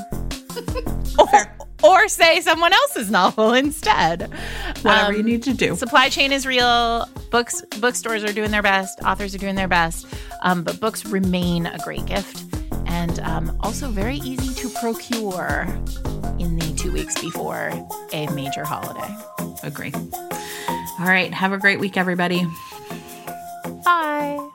or say someone else's novel instead. Whatever you need to do. Supply chain is real. Bookstores are doing their best. Authors are doing their best. But books remain a great gift. And also very easy to procure in the 2 weeks before a major holiday. Agree. All right. Have a great week, everybody. Bye.